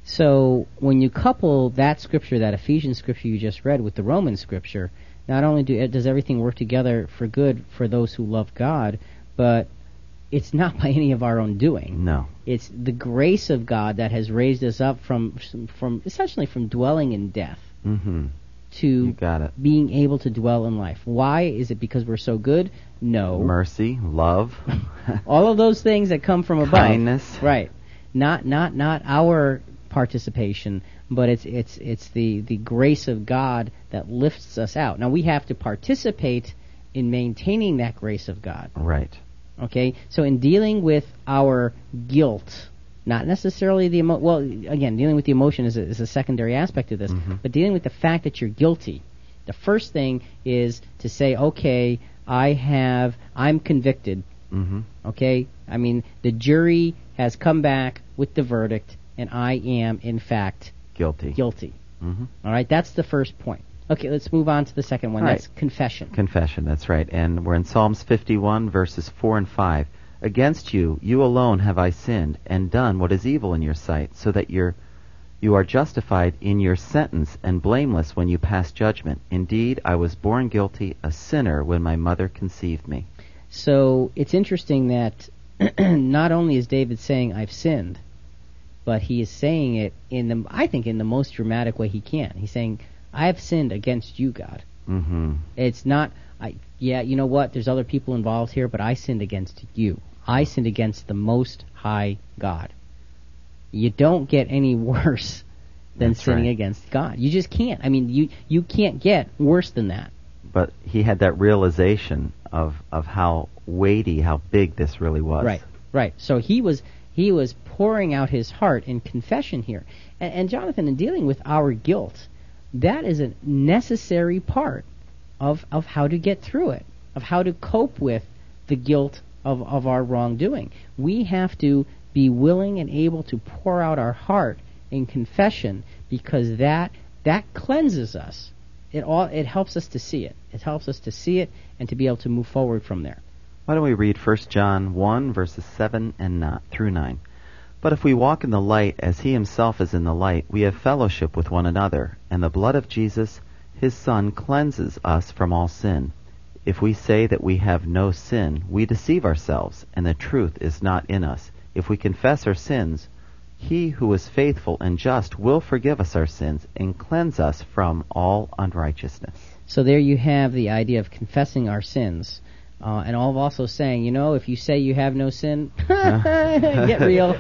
So when you couple that scripture, that Ephesians scripture you just read, with the Roman scripture, not only do, does everything work together for good for those who love God, but it's not by any of our own doing. No. It's the grace of God that has raised us up from from essentially from dwelling in death Mm-hmm. to You got it. being able to dwell in life. Why? Is it because we're so good? No. Mercy, love, All of those things that come from above. kindness. Right. Not not not our participation, but it's it's it's the, the grace of God that lifts us out. Now we have to participate in maintaining that grace of God. Right. Okay? So in dealing with our guilt, not necessarily the emo- well, again, dealing with the emotion is a, is a secondary aspect of this, Mm-hmm. but dealing with the fact that you're guilty, the first thing is to say, okay, I have, I'm convicted. Mm-hmm. Okay? I mean, the jury has come back with the verdict, and I am, in fact, Guilty. guilty. Mm-hmm. All right? That's the first point. Okay, let's move on to the second one. Right. That's confession. Confession, that's right. And we're in Psalms fifty-one, verses four and five. Against you, you alone have I sinned, and done what is evil in your sight, so that you're, you are justified in your sentence, and blameless when you pass judgment. Indeed, I was born guilty, a sinner, when my mother conceived me. So it's interesting that not only is David saying, I've sinned, but he is saying it in the, I think, in the most dramatic way he can. He's saying, I have sinned against you, God. Mm-hmm. It's not, I, yeah, you know what, there's other people involved here, but I sinned against you. I sinned against the Most High God. You don't get any worse than That's sinning right. against God. You just can't. I mean, you, you can't get worse than that. But he had that realization of, of how weighty, how big this really was. Right, right. So he was he was pouring out his heart in confession here. And, and Jonathan, in dealing with our guilt, that is a necessary part of of how to get through it, of how to cope with the guilt of, of our wrongdoing. We have to be willing and able to pour out our heart in confession, because that that cleanses us. It all it helps us to see it. It helps us to see it and to be able to move forward from there. Why don't we read First John one, verses seven and nine, through nine. But if we walk in the light as he himself is in the light, we have fellowship with one another, and the blood of Jesus, his Son, cleanses us from all sin. If we say that we have no sin, we deceive ourselves, and the truth is not in us. If we confess our sins, he who is faithful and just will forgive us our sins and cleanse us from all unrighteousness. So there you have the idea of confessing our sins. Uh, and all of also saying, you know, if you say you have no sin, get real.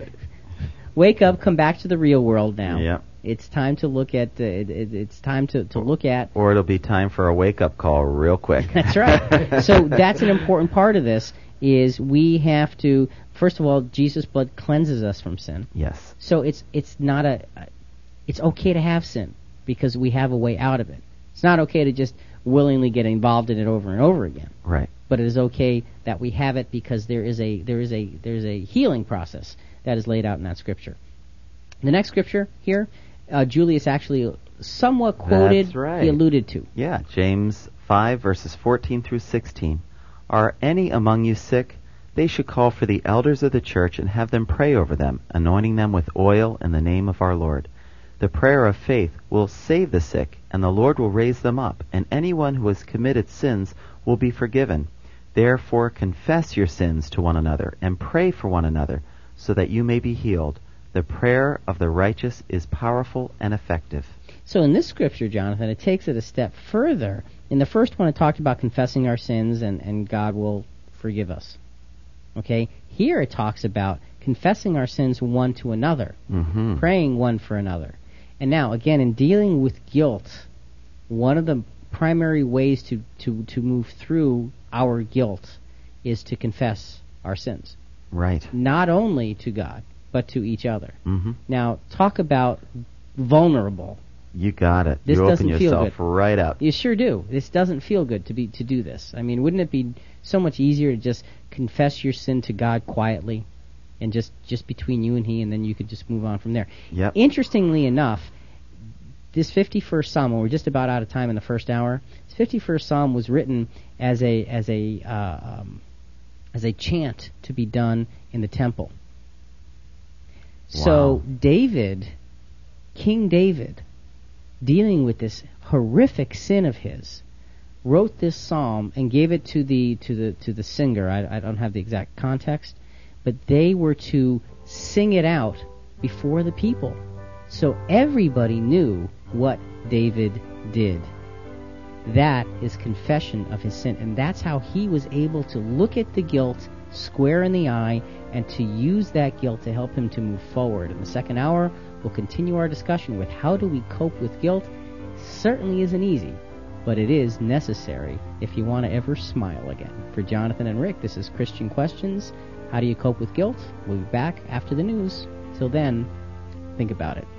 Wake up, come back to the real world now. Yep. It's time to look at, uh, it, it, it's time to, to look at. Or it'll be time for a wake-up call real quick. That's right. So that's an important part of this, is we have to, first of all, Jesus' blood cleanses us from sin. Yes. So it's it's not a, it's okay to have sin, because we have a way out of it. It's not okay to just willingly get involved in it over and over again. Right. But it is okay that we have it, because there is a there is a there is a healing process that is laid out in that scripture. The next scripture here, uh, Julius actually somewhat quoted. That's right. He alluded to. Yeah, James five, verses fourteen through sixteen. Are any among you sick? They should call for the elders of the church and have them pray over them, anointing them with oil in the name of our Lord. The prayer of faith will save the sick, and the Lord will raise them up, and anyone who has committed sins will be forgiven. Therefore confess your sins to one another, and pray for one another, so that you may be healed. The prayer of the righteous is powerful and effective. So in this scripture, Jonathan, it takes it a step further. In the first one, it talked about confessing our sins, and, and God will forgive us. Okay? Here it talks about confessing our sins one to another, Mm-hmm. praying one for another. And now, again, in dealing with guilt, one of the primary ways to, to, to move through our guilt is to confess our sins. Right. Not only to God, but to each other. Mm-hmm. Now, talk about vulnerable. You got it. This you open doesn't feel yourself good. right up. You sure do. This doesn't feel good to be to do this. I mean, wouldn't it be so much easier to just confess your sin to God quietly, and just, just between you and He, and then you could just move on from there? Yep. Interestingly enough, this fifty-first Psalm, we're just about out of time in the first hour. This fifty-first Psalm was written as a as a uh, um, as a chant to be done in the temple. So Wow. David, King David, dealing with this horrific sin of his, wrote this psalm and gave it to the to the to the singer. I, I don't have the exact context, but they were to sing it out before the people, so everybody knew what David did. That is confession of his sin, and that's how he was able to look at the guilt square in the eye and to use that guilt to help him to move forward. In the second hour, we'll continue our discussion with how do we cope with guilt. Certainly isn't easy, but it is necessary if you want to ever smile again. For Jonathan and Rick, this is Christian Questions. How do you cope with guilt? We'll be back after the news. Till then, think about it.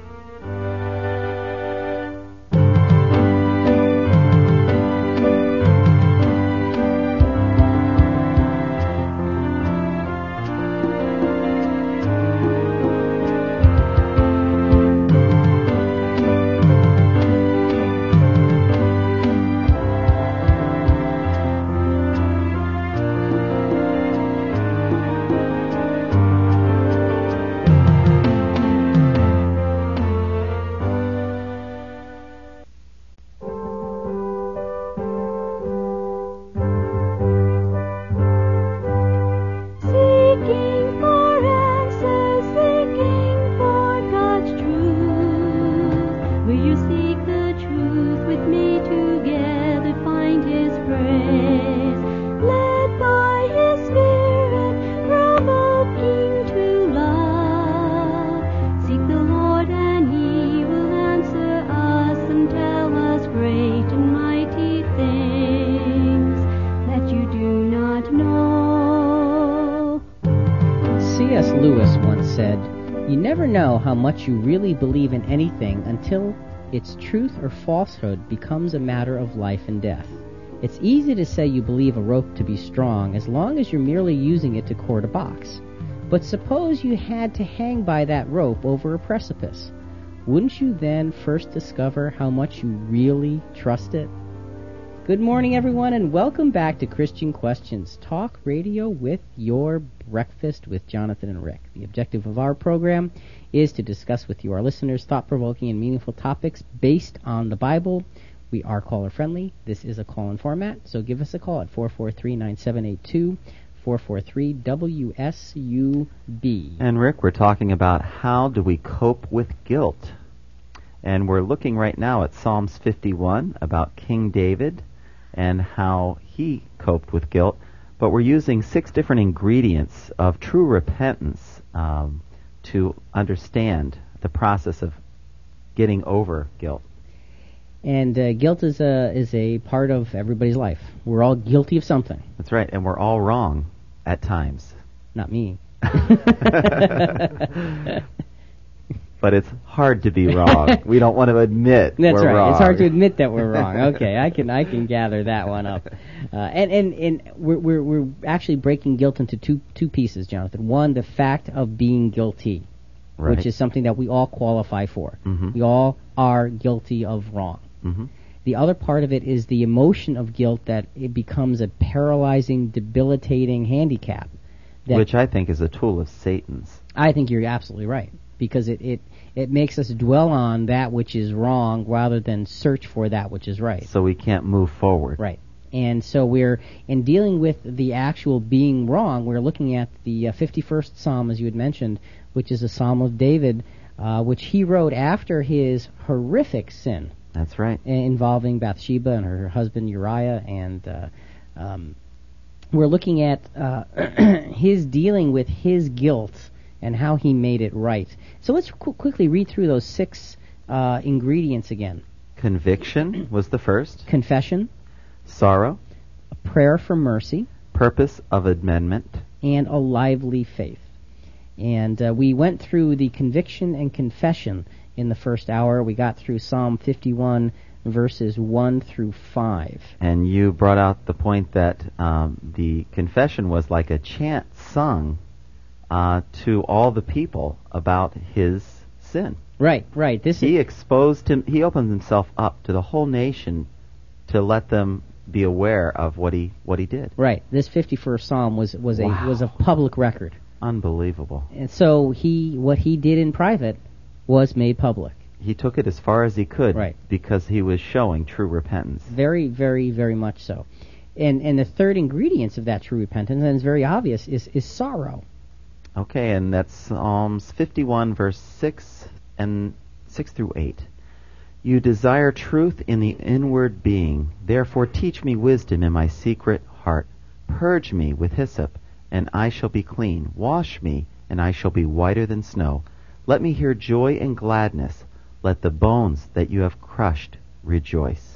Know how much you really believe in anything until its truth or falsehood becomes a matter of life and death. It's easy to say you believe a rope to be strong as long as you're merely using it to cord a box. But suppose you had to hang by that rope over a precipice. Wouldn't you then first discover how much you really trust it? Good morning, everyone, and welcome back to Christian Questions, talk radio with your breakfast with Jonathan and Rick. The objective of our program is to discuss with you, our listeners, thought-provoking and meaningful topics based on the Bible. We are caller-friendly. This is a call-in format, so give us a call at four four three, nine seven eight two, four four three, W S U B. And Rick, we're talking about how do we cope with guilt. And we're looking right now at Psalms fifty-one about King David and how he coped with guilt. But we're using six different ingredients of true repentance um, to understand the process of getting over guilt. And uh, guilt is a is a part of everybody's life. We're all guilty of something. That's right, and we're all wrong at times. Not me. But it's hard to be wrong. We don't want to admit That's we're right. wrong. It's hard to admit that we're wrong. Okay, I can I can gather that one up. Uh, and and and we're, we're we're actually breaking guilt into two two pieces, Jonathan. One, the fact of being guilty, right, which is something that we all qualify for. Mm-hmm. We all are guilty of wrong. Mm-hmm. The other part of it is the emotion of guilt, that it becomes a paralyzing, debilitating handicap. That Which I think is a tool of Satan's. I think you're absolutely right, because it, it, it makes us dwell on that which is wrong rather than search for that which is right. So we can't move forward. Right. And so we're, in dealing with the actual being wrong, we're looking at the uh, fifty-first Psalm, as you had mentioned, which is a Psalm of David, uh, which he wrote after his horrific sin. That's right. Involving Bathsheba and her husband Uriah, and uh, um, we're looking at uh, his dealing with his guilt and how he made it right. So let's qu- quickly read through those six uh, ingredients again. Conviction was the first. Confession. Sorrow. A prayer for mercy. Purpose of amendment. And a lively faith. And uh, we went through the conviction and confession in the first hour. We got through Psalm fifty-one, verses one through five. And you brought out the point that um, the confession was like a chant sung uh, to all the people about his sin. Right, right. This he is exposed him. He opened himself up to the whole nation to let them be aware of what he what he did. Right. This fifty-first Psalm was was Wow. a was a public record. Unbelievable. And so he what he did in private was made public. He took it as far as he could, Right. because he was showing true repentance. Very, very, very much so. And and the third ingredients of that true repentance, and it's very obvious, is, is sorrow. Okay, and that's Psalms fifty-one, verse six and six through eight. You desire truth in the inward being. Therefore teach me wisdom in my secret heart. Purge me with hyssop, and I shall be clean. Wash me, and I shall be whiter than snow. Let me hear joy and gladness. Let the bones that you have crushed rejoice.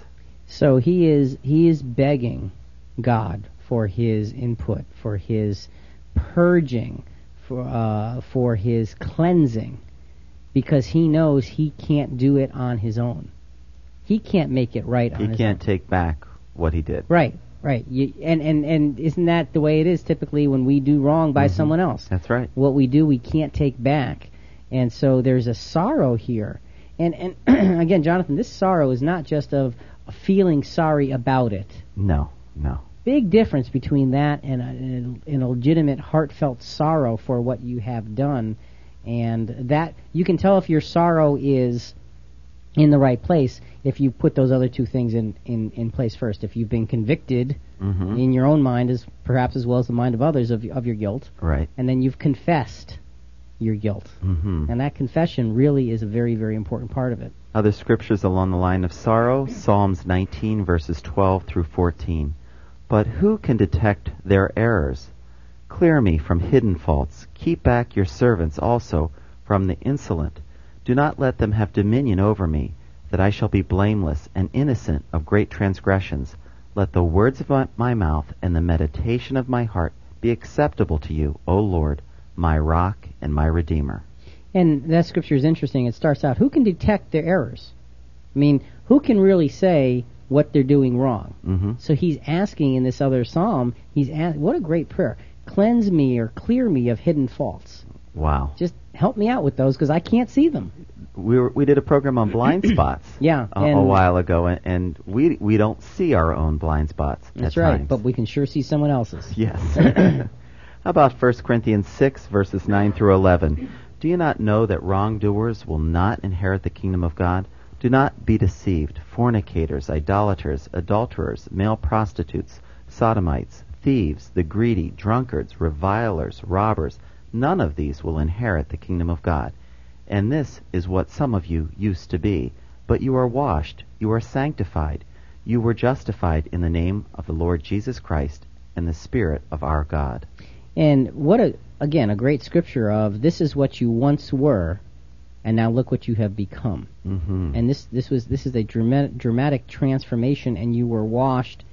So he is he is begging God for his input, for his purging, for uh, for his cleansing, because he knows he can't do it on his own. He can't make it right on He his can't own. take back what he did. Right, right. You, and, and, and isn't that the way it is typically when we do wrong by Mhm. someone else? That's right. What we do, we can't take back. And so there's a sorrow here. And, and again, Jonathan, this sorrow is not just of feeling sorry about it. No, no. Big difference between that and a, and a, and a legitimate, heartfelt sorrow for what you have done. And that, you can tell if your sorrow is in the right place if you put those other two things in, in, in place first. If you've been convicted Mm-hmm. in your own mind, as perhaps as well as the mind of others, of, of your guilt, Right. and then you've confessed your guilt. Mm-hmm. And that confession really is a very, very important part of it. Other scriptures along the line of sorrow, Psalms nineteen, verses twelve through fourteen. But who can detect their errors? Clear me from hidden faults. Keep back your servants also from the insolent. Do not let them have dominion over me, that I shall be blameless and innocent of great transgressions. Let the words of my, my mouth and the meditation of my heart be acceptable to you, O Lord, my rock and my redeemer. And that scripture is interesting. It starts out, who can detect their errors? I mean, who can really say what they're doing wrong? Mm-hmm. So he's asking in this other psalm, he's ask, what a great prayer. Cleanse me or clear me of hidden faults. Wow. Just help me out with those because I can't see them. We were, we did a program on blind spots Yeah, a, a and- while ago, and, and we we don't see our own blind spots That's at right, times. but we can sure see someone else's. Yes. How about First Corinthians six, verses nine through eleven? Do you not know that wrongdoers will not inherit the kingdom of God? Do not be deceived. Fornicators, idolaters, adulterers, male prostitutes, sodomites, thieves, the greedy, drunkards, revilers, robbers, none of these will inherit the kingdom of God. And this is what some of you used to be. But you are washed, you are sanctified, you were justified in the name of the Lord Jesus Christ and the Spirit of our God. And what a, again, a great scripture of this is what you once were, and now look what you have become. Mm-hmm. And this this was this is a dramatic, dramatic transformation, and you were washed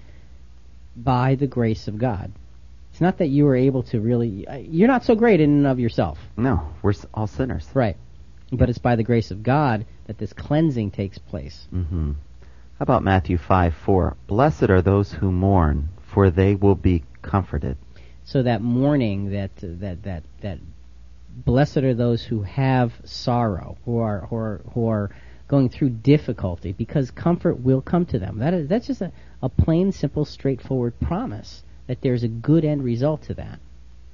by the grace of God. It's not that you were able to really, uh, you're not so great in and of yourself. No, we're s- all sinners. Right. But it's by the grace of God that this cleansing takes place. Mm-hmm. How about Matthew five four? Blessed are those who mourn, for they will be comforted. So that mourning, that that that that blessed are those who have sorrow, who are who are, who are going through difficulty, because comfort will come to them. That is that's just a, a plain, simple, straightforward promise that there's a good end result to that.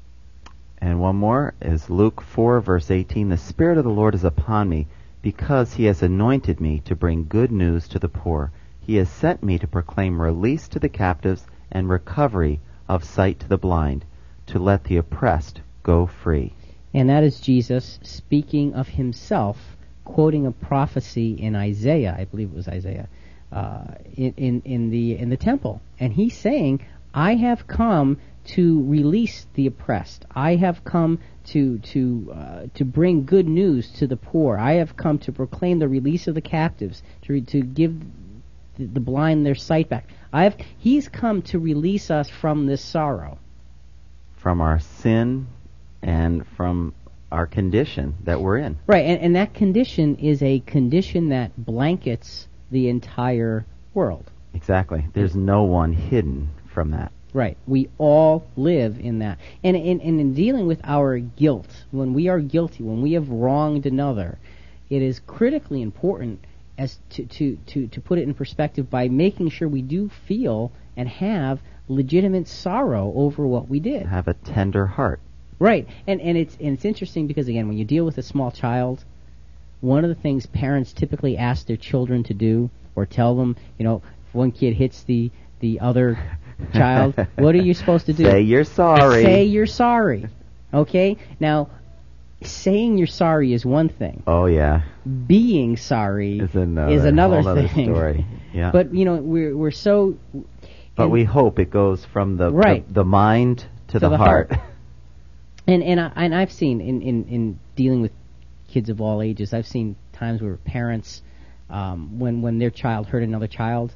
And one more is Luke four, verse eighteen. The Spirit of the Lord is upon me, because he has anointed me to bring good news to the poor. He has sent me to proclaim release to the captives and recovery of sight to the blind, to let the oppressed go free. And that is Jesus speaking of himself, quoting a prophecy in Isaiah, I believe it was Isaiah, uh, in, in, in the in the temple. And he's saying, I have come to release the oppressed. I have come to to uh, to bring good news to the poor. I have come to proclaim the release of the captives, to re- to give the, the blind their sight back. I have he's come to release us from this sorrow. From our sin and from our condition that we're in. Right, and, and that condition is a condition that blankets the entire world. Exactly. There's no one hidden from that. Right. We all live in that. And in, and in dealing with our guilt, when we are guilty, when we have wronged another, it is critically important as to, to, to, to put it in perspective by making sure we do feel and have legitimate sorrow over what we did. Have a tender heart. Right. And and it's and it's interesting because, again, when you deal with a small child, one of the things parents typically ask their children to do or tell them, you know, if one kid hits the, the other child, what are you supposed to do? Say you're sorry. Say you're sorry. Okay? Now, saying you're sorry is one thing. Oh, yeah. Being sorry Is another, is another whole other thing. story. Yeah. But, you know, we're we're so... But and- we hope it goes from the Right. the, the mind to, To the, the heart. heart. And and I and I've seen in, in, in dealing with kids of all ages, I've seen times where parents, um, when when their child hurt another child,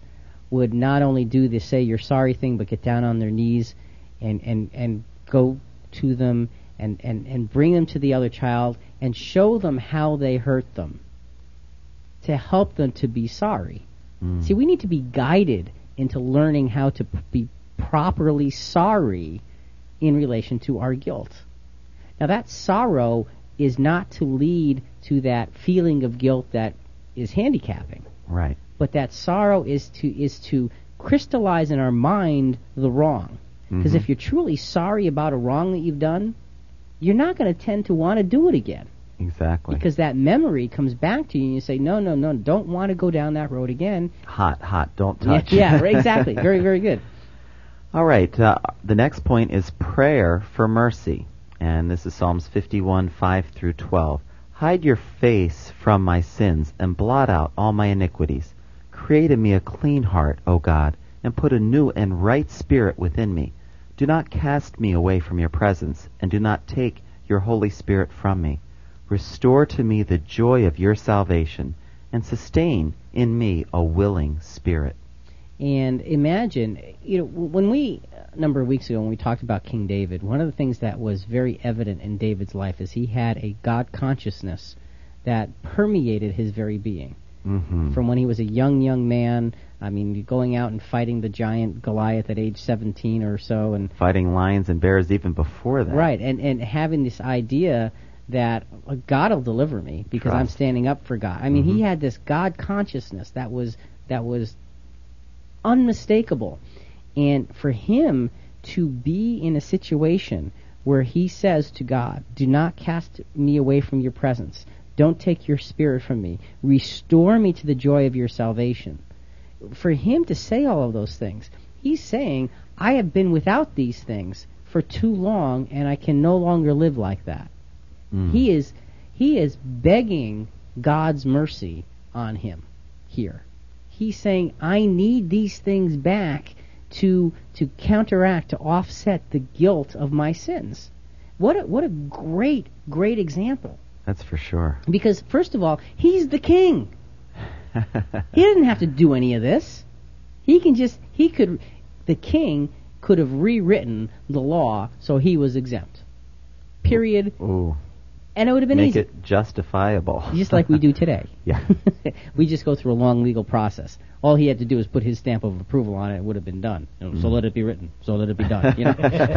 would not only do the say you're sorry thing, but get down on their knees and, and, and go to them and, and, and bring them to the other child and show them how they hurt them to help them to be sorry. Mm. See, we need to be guided into learning how to p- be properly sorry in relation to our guilt. Now, that sorrow is not to lead to that feeling of guilt that is handicapping. Right. But that sorrow is to is to crystallize in our mind the wrong. Because Mhm. if you're truly sorry about a wrong that you've done, you're not going to tend to want to do it again. Exactly. Because that memory comes back to you and you say, no, no, no, don't want to go down that road again. Hot, hot, don't touch. Yeah, yeah, exactly. Very, very good. All right, uh, the next point is prayer for mercy. And this is Psalms fifty-one, five through twelve. Hide your face from my sins and blot out all my iniquities. Create in me a clean heart, O God, and put a new and right spirit within me. Do not cast me away from your presence, and do not take your Holy Spirit from me. Restore to me the joy of your salvation, and sustain in me a willing spirit. And imagine, you know, when we, a number of weeks ago, when we talked about King David, one of the things that was very evident in David's life is he had a God consciousness that permeated his very being. Mm-hmm. From when he was a young, young man, I mean, going out and fighting the giant Goliath at age seventeen or so. And fighting lions and bears even before that. right, and, and having this idea that uh, God will deliver me because Trust. I'm standing up for God. I mean, Mhm. he had this God consciousness that was that was unmistakable. And for him to be in a situation where he says to God, do not cast me away from your presence. Don't take your spirit from me. Restore me to the joy of your salvation. For him to say all of those things, he's saying, I have been without these things for too long, and I can no longer live like that. Mm. He is he is begging God's mercy on him here. He's saying, I need these things back to to counteract, to offset the guilt of my sins. What a, what a great, great example. That's for sure. Because, first of all, he's the king. He didn't have to do any of this. He can just, he could, the king could have rewritten the law so he was exempt. Period. Ooh. And it would have been Make easy. it justifiable. Just like we do today. Yeah. We just go through a long legal process. All he had to do was put his stamp of approval on it. It would have been done. You know, Mm. So let it be written. So let it be done. You know?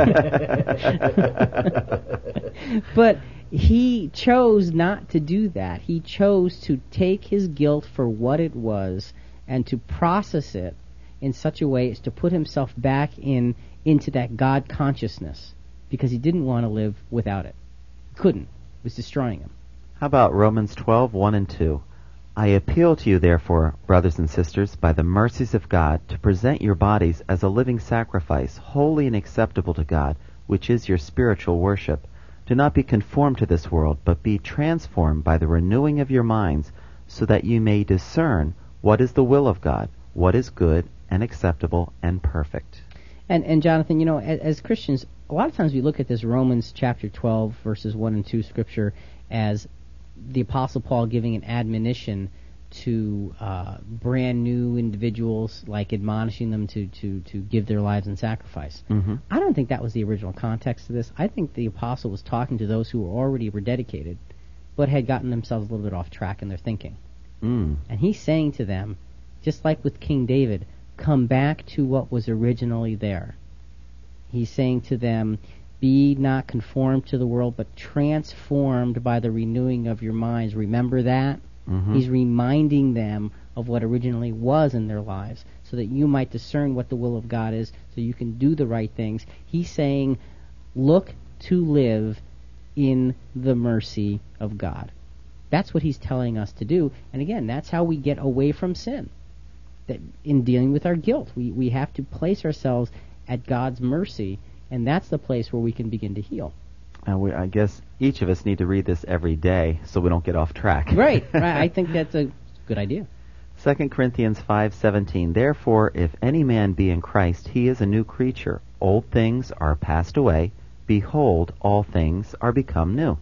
But he chose not to do that. He chose to take his guilt for what it was and to process it in such a way as to put himself back in into that God consciousness because he didn't want to live without it. Couldn't. It was destroying him. How about Romans twelve, one and two? I appeal to you, therefore, brothers and sisters, by the mercies of God, to present your bodies as a living sacrifice, holy and acceptable to God, which is your spiritual worship. Do not be conformed to this world, but be transformed by the renewing of your minds, so that you may discern what is the will of God, what is good and acceptable and perfect. And, and Jonathan, you know, as, as Christians, a lot of times we look at this Romans chapter twelve, verses one and two scripture as the Apostle Paul giving an admonition to uh, brand new individuals, like admonishing them to, to, to give their lives in sacrifice. Mm-hmm. I don't think that was the original context of this. I think the Apostle was talking to those who were already were dedicated, but had gotten themselves a little bit off track in their thinking. Mm. And he's saying to them, just like with King David, come back to what was originally there. He's saying to them, be not conformed to the world, but transformed by the renewing of your minds. Remember that? Mm-hmm. He's reminding them of what originally was in their lives, so that you might discern what the will of God is, so you can do the right things. He's saying, look to live in the mercy of God. That's what he's telling us to do. And again, that's how we get away from sin. That in dealing with our guilt, we, we have to place ourselves at God's mercy, and that's the place where we can begin to heal. And we, I guess each of us need to read this every day so we don't get off track. Right, right. I think that's a good idea. Second Corinthians five seventeen. Therefore, if any man be in Christ, he is a new creature. Old things are passed away. Behold, all things are become new.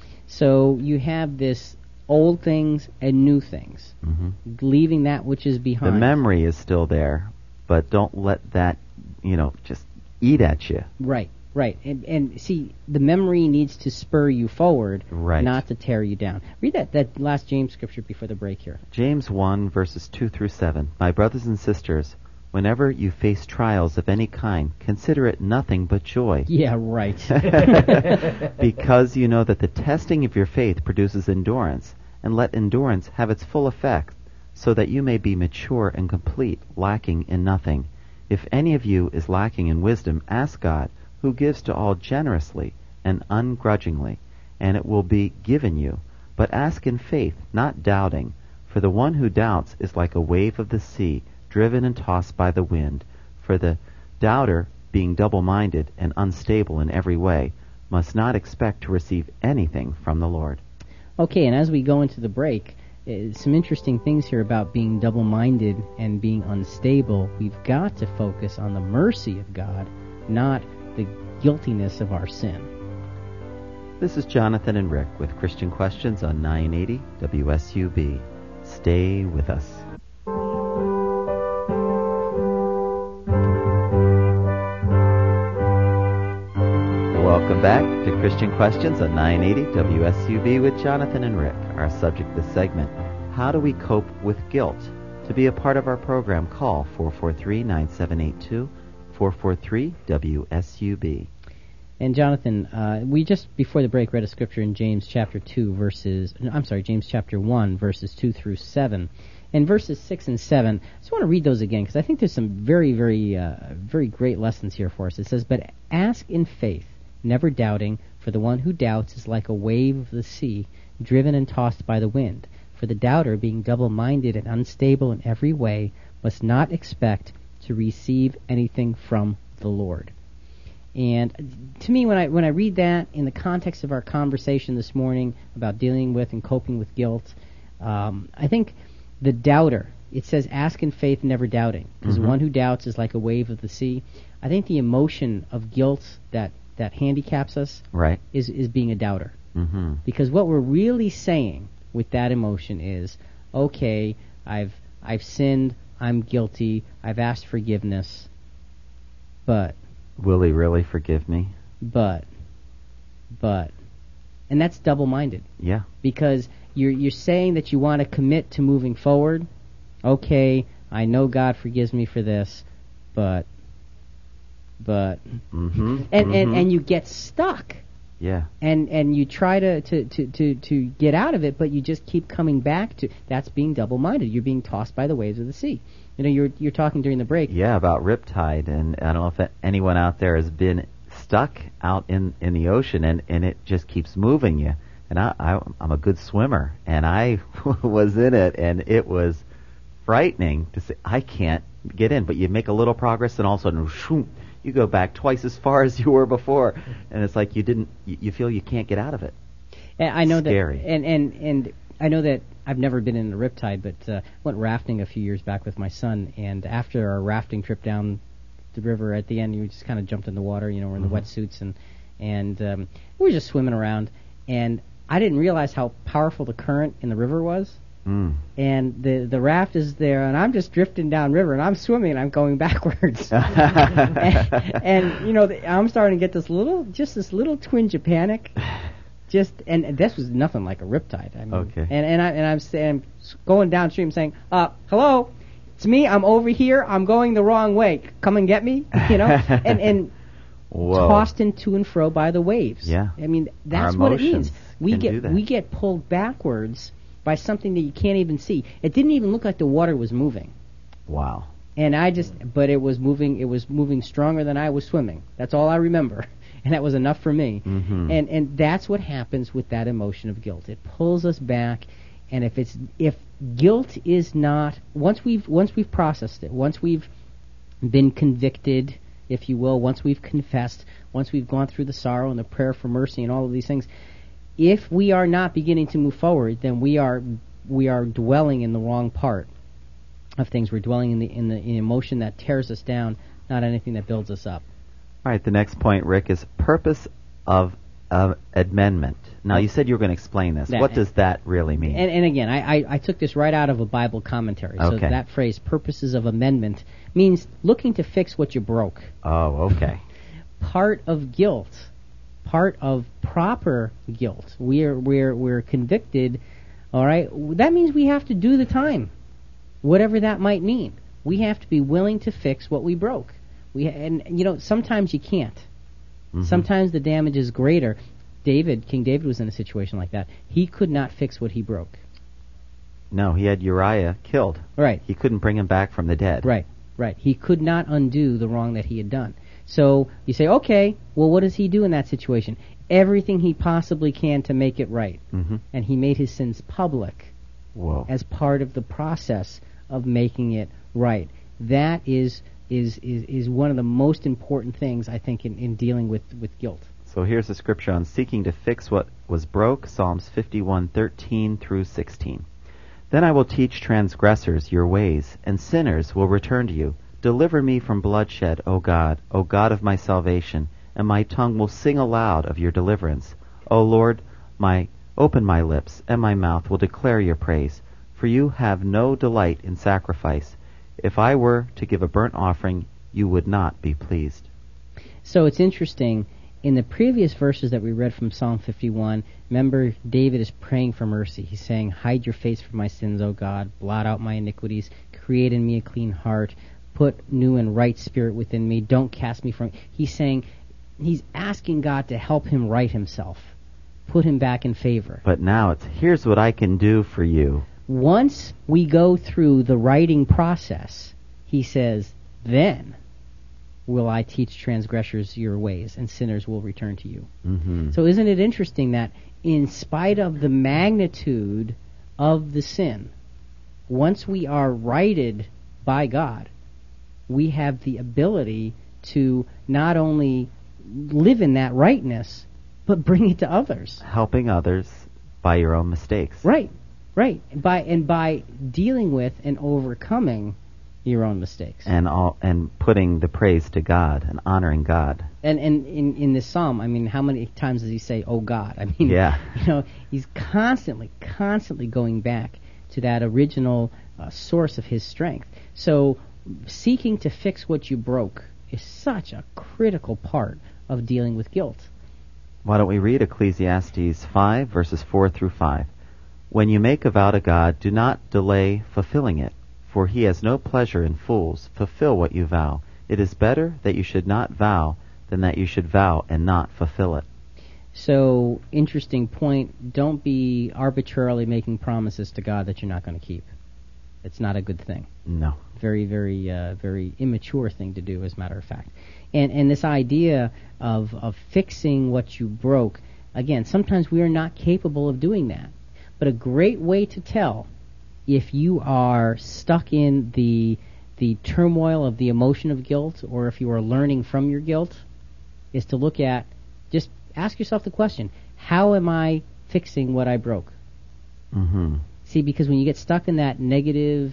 So you have this old things and new things, Mm-hmm. leaving that which is The behind. memory is still there, but don't let that, you know, just eat at you. Right, right. And, and see, the memory needs to spur you forward, Right. not to tear you down. Read that, that last James scripture before the break here. James one, verses two through seven. My brothers and sisters, whenever you face trials of any kind, consider it nothing but joy. Yeah, right. Because you know that the testing of your faith produces endurance, and let endurance have its full effect, so that you may be mature and complete, lacking in nothing. If any of you is lacking in wisdom, ask God, who gives to all generously and ungrudgingly, and it will be given you. But ask in faith, not doubting, for the one who doubts is like a wave of the sea, driven and tossed by the wind. For the doubter, being double-minded and unstable in every way, must not expect to receive anything from the Lord. Okay, and as we go into the break, uh, some interesting things here about being double-minded and being unstable. We've got to focus on the mercy of God, not the guiltiness of our sin. This is Jonathan and Rick with Christian Questions on nine eighty W S U B. Stay with us. Welcome back to Christian Questions on nine eighty W S U B with Jonathan and Rick. Our subject this segment, how do we cope with guilt? To be a part of our program, call four four three, nine seven eight two, four four three W S U B. And Jonathan, uh, we just before the break read a scripture in James chapter two verses, no, I'm sorry, James chapter one verses two through seven. And verses six and seven, I just want to read those again because I think there's some very, very, uh, very great lessons here for us. It says, but ask in faith, never doubting, for the one who doubts is like a wave of the sea, driven and tossed by the wind. For the doubter, being double-minded and unstable in every way, must not expect to receive anything from the Lord. And to me, when I when I read that in the context of our conversation this morning about dealing with and coping with guilt, um, I think the doubter, it says ask in faith, never doubting, because Mm-hmm. the one who doubts is like a wave of the sea. I think the emotion of guilt that, that handicaps us Right. is, is being a doubter. Mm-hmm. Because what we're really saying with that emotion is, okay, I've I've sinned, I'm guilty, I've asked forgiveness, but, Will he really forgive me? but, but, and that's double-minded. Yeah. Because you're you're saying that you want to commit to moving forward. Okay, I know God forgives me for this, but, but, Mm-hmm. and, mm-hmm. and, and you get stuck. Yeah. And and you try to, to, to, to, to get out of it, but you just keep coming back to that's being double-minded. You're being tossed by the waves of the sea. You know, you're you're talking during the break. Yeah, about riptide, and I don't know if anyone out there has been stuck out in, in the ocean, and, and it just keeps moving you. And I, I I'm a good swimmer, and I was in it, and it was frightening to say I can't get in. But you make a little progress, and all of a sudden, shoom, you go back twice as far as you were before, and it's like you didn't. You, you feel you can't get out of it. And I know Scary. that, and, and and I know that I've never been in a riptide, but uh, went rafting a few years back with my son, and after our rafting trip down the river, at the end, we just kind of jumped in the water. You know, we're in Mm-hmm. the wetsuits, and and um, we were just swimming around, and I didn't realize how powerful the current in the river was. Mm. And the the raft is there, and I'm just drifting down river, and I'm swimming, and I'm going backwards. and, and you know, the, I'm starting to get this little, just this little twinge of panic. Just and this was nothing like a riptide. I mean, Okay. And and I and I'm saying, going downstream, saying, "Uh, hello, it's me. I'm over here. I'm going the wrong way. Come and get me." You know, and and Whoa. tossed in to and fro by the waves. Yeah. I mean, that's Our what it means. emotions We can do get that. we get pulled backwards by something that you can't even see. It didn't even look like the water was moving. Wow. And I just, but it was moving, it was moving stronger than I was swimming. That's all I remember. And that was enough for me. Mm-hmm. And and that's what happens with that emotion of guilt. It pulls us back, and if it's if guilt is not once we've once we've processed it, once we've been convicted, if you will, once we've confessed, once we've gone through the sorrow and the prayer for mercy and all of these things, if we are not beginning to move forward, then we are we are dwelling in the wrong part of things. We're dwelling in the in the in emotion that tears us down, not anything that builds us up. All right, the next point, Rick, is purpose of uh, amendment. Now, you said you were going to explain this. That- What does that really mean? And, and again, I, I, I took this right out of a Bible commentary. So Okay. that phrase, purposes of amendment, means looking to fix what you broke. oh, okay. Part of guilt, part of proper guilt. We're we're we're convicted. All right, that means we have to do the time, whatever that might mean. We have to be willing to fix what we broke. We and you know sometimes you can't. Mhm. Sometimes the damage is greater. David, King David, was in a situation like that. He could not fix what he broke. No, he had Uriah killed. Right. He couldn't bring him back from the dead. Right, right. He could not undo the wrong that he had done. So you say, okay, well, what does he do in that situation? Everything he possibly can to make it right. Mm-hmm. And he made his sins public Whoa. as part of the process of making it right. That is is is, is one of the most important things, I think, in, in dealing with, with guilt. So here's the scripture on seeking to fix what was broke, Psalms fifty-one, thirteen through sixteen. Then I will teach transgressors your ways, and sinners will return to you. Deliver me from bloodshed, O God, O God of my salvation, and my tongue will sing aloud of your deliverance. O Lord, my open my lips, and my mouth will declare your praise. For you have no delight in sacrifice. If I were to give a burnt offering, you would not be pleased. So it's interesting. In the previous verses that we read from Psalm fifty-one, remember David is praying for mercy. He's saying, hide your face from my sins, O God, blot out my iniquities, create in me a clean heart, put new and right spirit within me, don't cast me from... He's saying, he's asking God to help him right himself, put him back in favor. But now it's, here's what I can do for you. Once we go through the writing process, he says, then will I teach transgressors your ways, and sinners will return to you. Mm-hmm. So isn't it interesting that in spite of the magnitude of the sin, once we are righted by God, we have the ability to not only live in that rightness, but bring it to others. Helping others by your own mistakes. Right, right. By and by dealing with and overcoming your own mistakes. And all, and putting the praise to God and honoring God. And and in, in this psalm, I mean, how many times does he say, "Oh God"? I mean, Yeah. you know, he's constantly, constantly going back to that original uh, source of his strength. So, seeking to fix what you broke is such a critical part of dealing with guilt. Why don't we read Ecclesiastes five, verses four through five? When you make a vow to God, do not delay fulfilling it, for he has no pleasure in fools. Fulfill what you vow. It is better that you should not vow than that you should vow and not fulfill it. So, interesting point. Don't be arbitrarily making promises to God that you're not going to keep. It's not a good thing. No. Very, very, uh, very immature thing to do, as a matter of fact. And and this idea of of fixing what you broke, again, sometimes we are not capable of doing that. But a great way to tell if you are stuck in the the turmoil of the emotion of guilt, or if you are learning from your guilt, is to look at, just ask yourself the question, how am I fixing what I broke? Mm-hmm. See, because when you get stuck in that negative,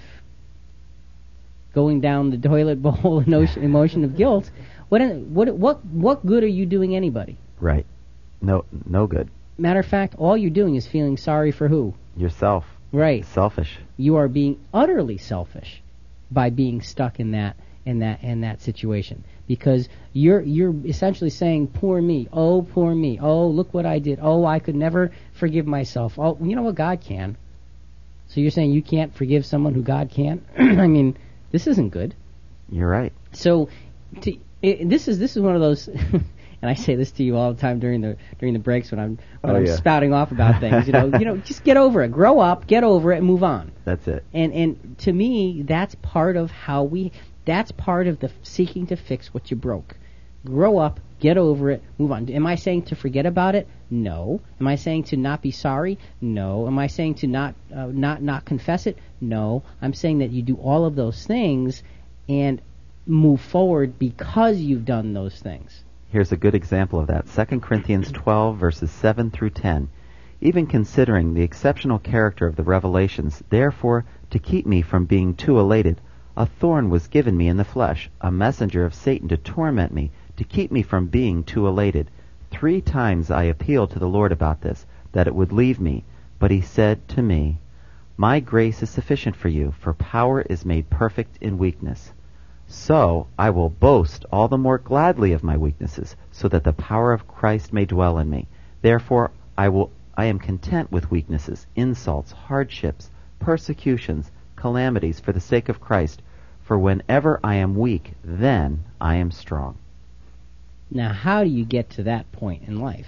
going down the toilet bowl emotion, emotion of guilt, what what what what good are you doing anybody? Right. No, no good. Matter of fact, all you're doing is feeling sorry for who? Yourself. Right. Selfish. You are being utterly selfish by being stuck in that in that in that situation, because you're you're essentially saying, "Poor me. Oh, poor me. Oh, look what I did. Oh, I could never forgive myself. Oh, you know what? God can." So you're saying you can't forgive someone who God can? I mean, this isn't good. You're right. So, to, it, this is this is one of those, and I say this to you all the time during the during the breaks when I'm when Oh, I'm yeah. spouting off about things. You know, you know, just get over it, grow up, get over it, and move on. That's it. And and to me, that's part of how we. That's part of the seeking to fix what you broke. Grow up, get over it, move on. Am I saying to forget about it? No. Am I saying to not be sorry? No. Am I saying to not uh, not not confess it? No. I'm saying that you do all of those things and move forward because you've done those things. Here's a good example of that. Second Corinthians twelve, verses seven through ten. Even considering the exceptional character of the revelations, therefore, to keep me from being too elated, a thorn was given me in the flesh, a messenger of Satan to torment me, to keep me from being too elated. Three times I appealed to the Lord about this, that it would leave me, but he said to me, My grace is sufficient for you, for power is made perfect in weakness. So I will boast all the more gladly of my weaknesses, so that the power of Christ may dwell in me. Therefore I will I am content with weaknesses, insults, hardships, persecutions, calamities for the sake of Christ. For whenever I am weak, then I am strong. Now, how do you get to that point in life?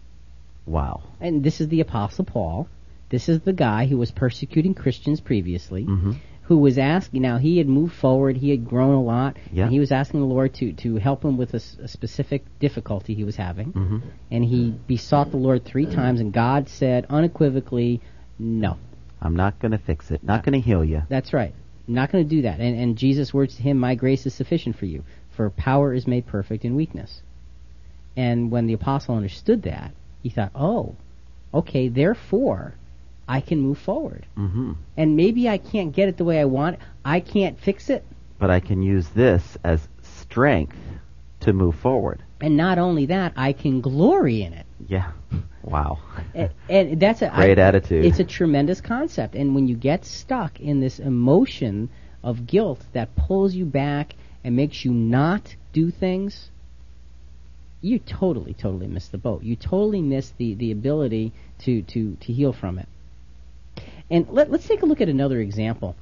Wow. And this is the Apostle Paul. This is the guy who was persecuting Christians previously, Mm-hmm. who was asking, now he had moved forward, he had grown a lot, Yeah. and he was asking the Lord to, to help him with a, s- a specific difficulty he was having. Mm-hmm. And he besought the Lord three times, and God said unequivocally, no. I'm not going to fix it. Not going to heal you. That's right. I'm not going to do that. And, and Jesus' words to him, my grace is sufficient for you, for power is made perfect in weakness. And when the apostle understood that, he thought, oh, okay, therefore, I can move forward. Mm-hmm. And maybe I can't get it the way I want. I can't fix it. But I can use this as strength to move forward. And not only that, I can glory in it. Yeah. Wow. And, and that's a Great I- attitude. It's a tremendous concept. And when you get stuck in this emotion of guilt that pulls you back and makes you not do things, you totally, totally miss the boat. You totally miss the, the ability to, to, to heal from it. And let, let's take a look at another example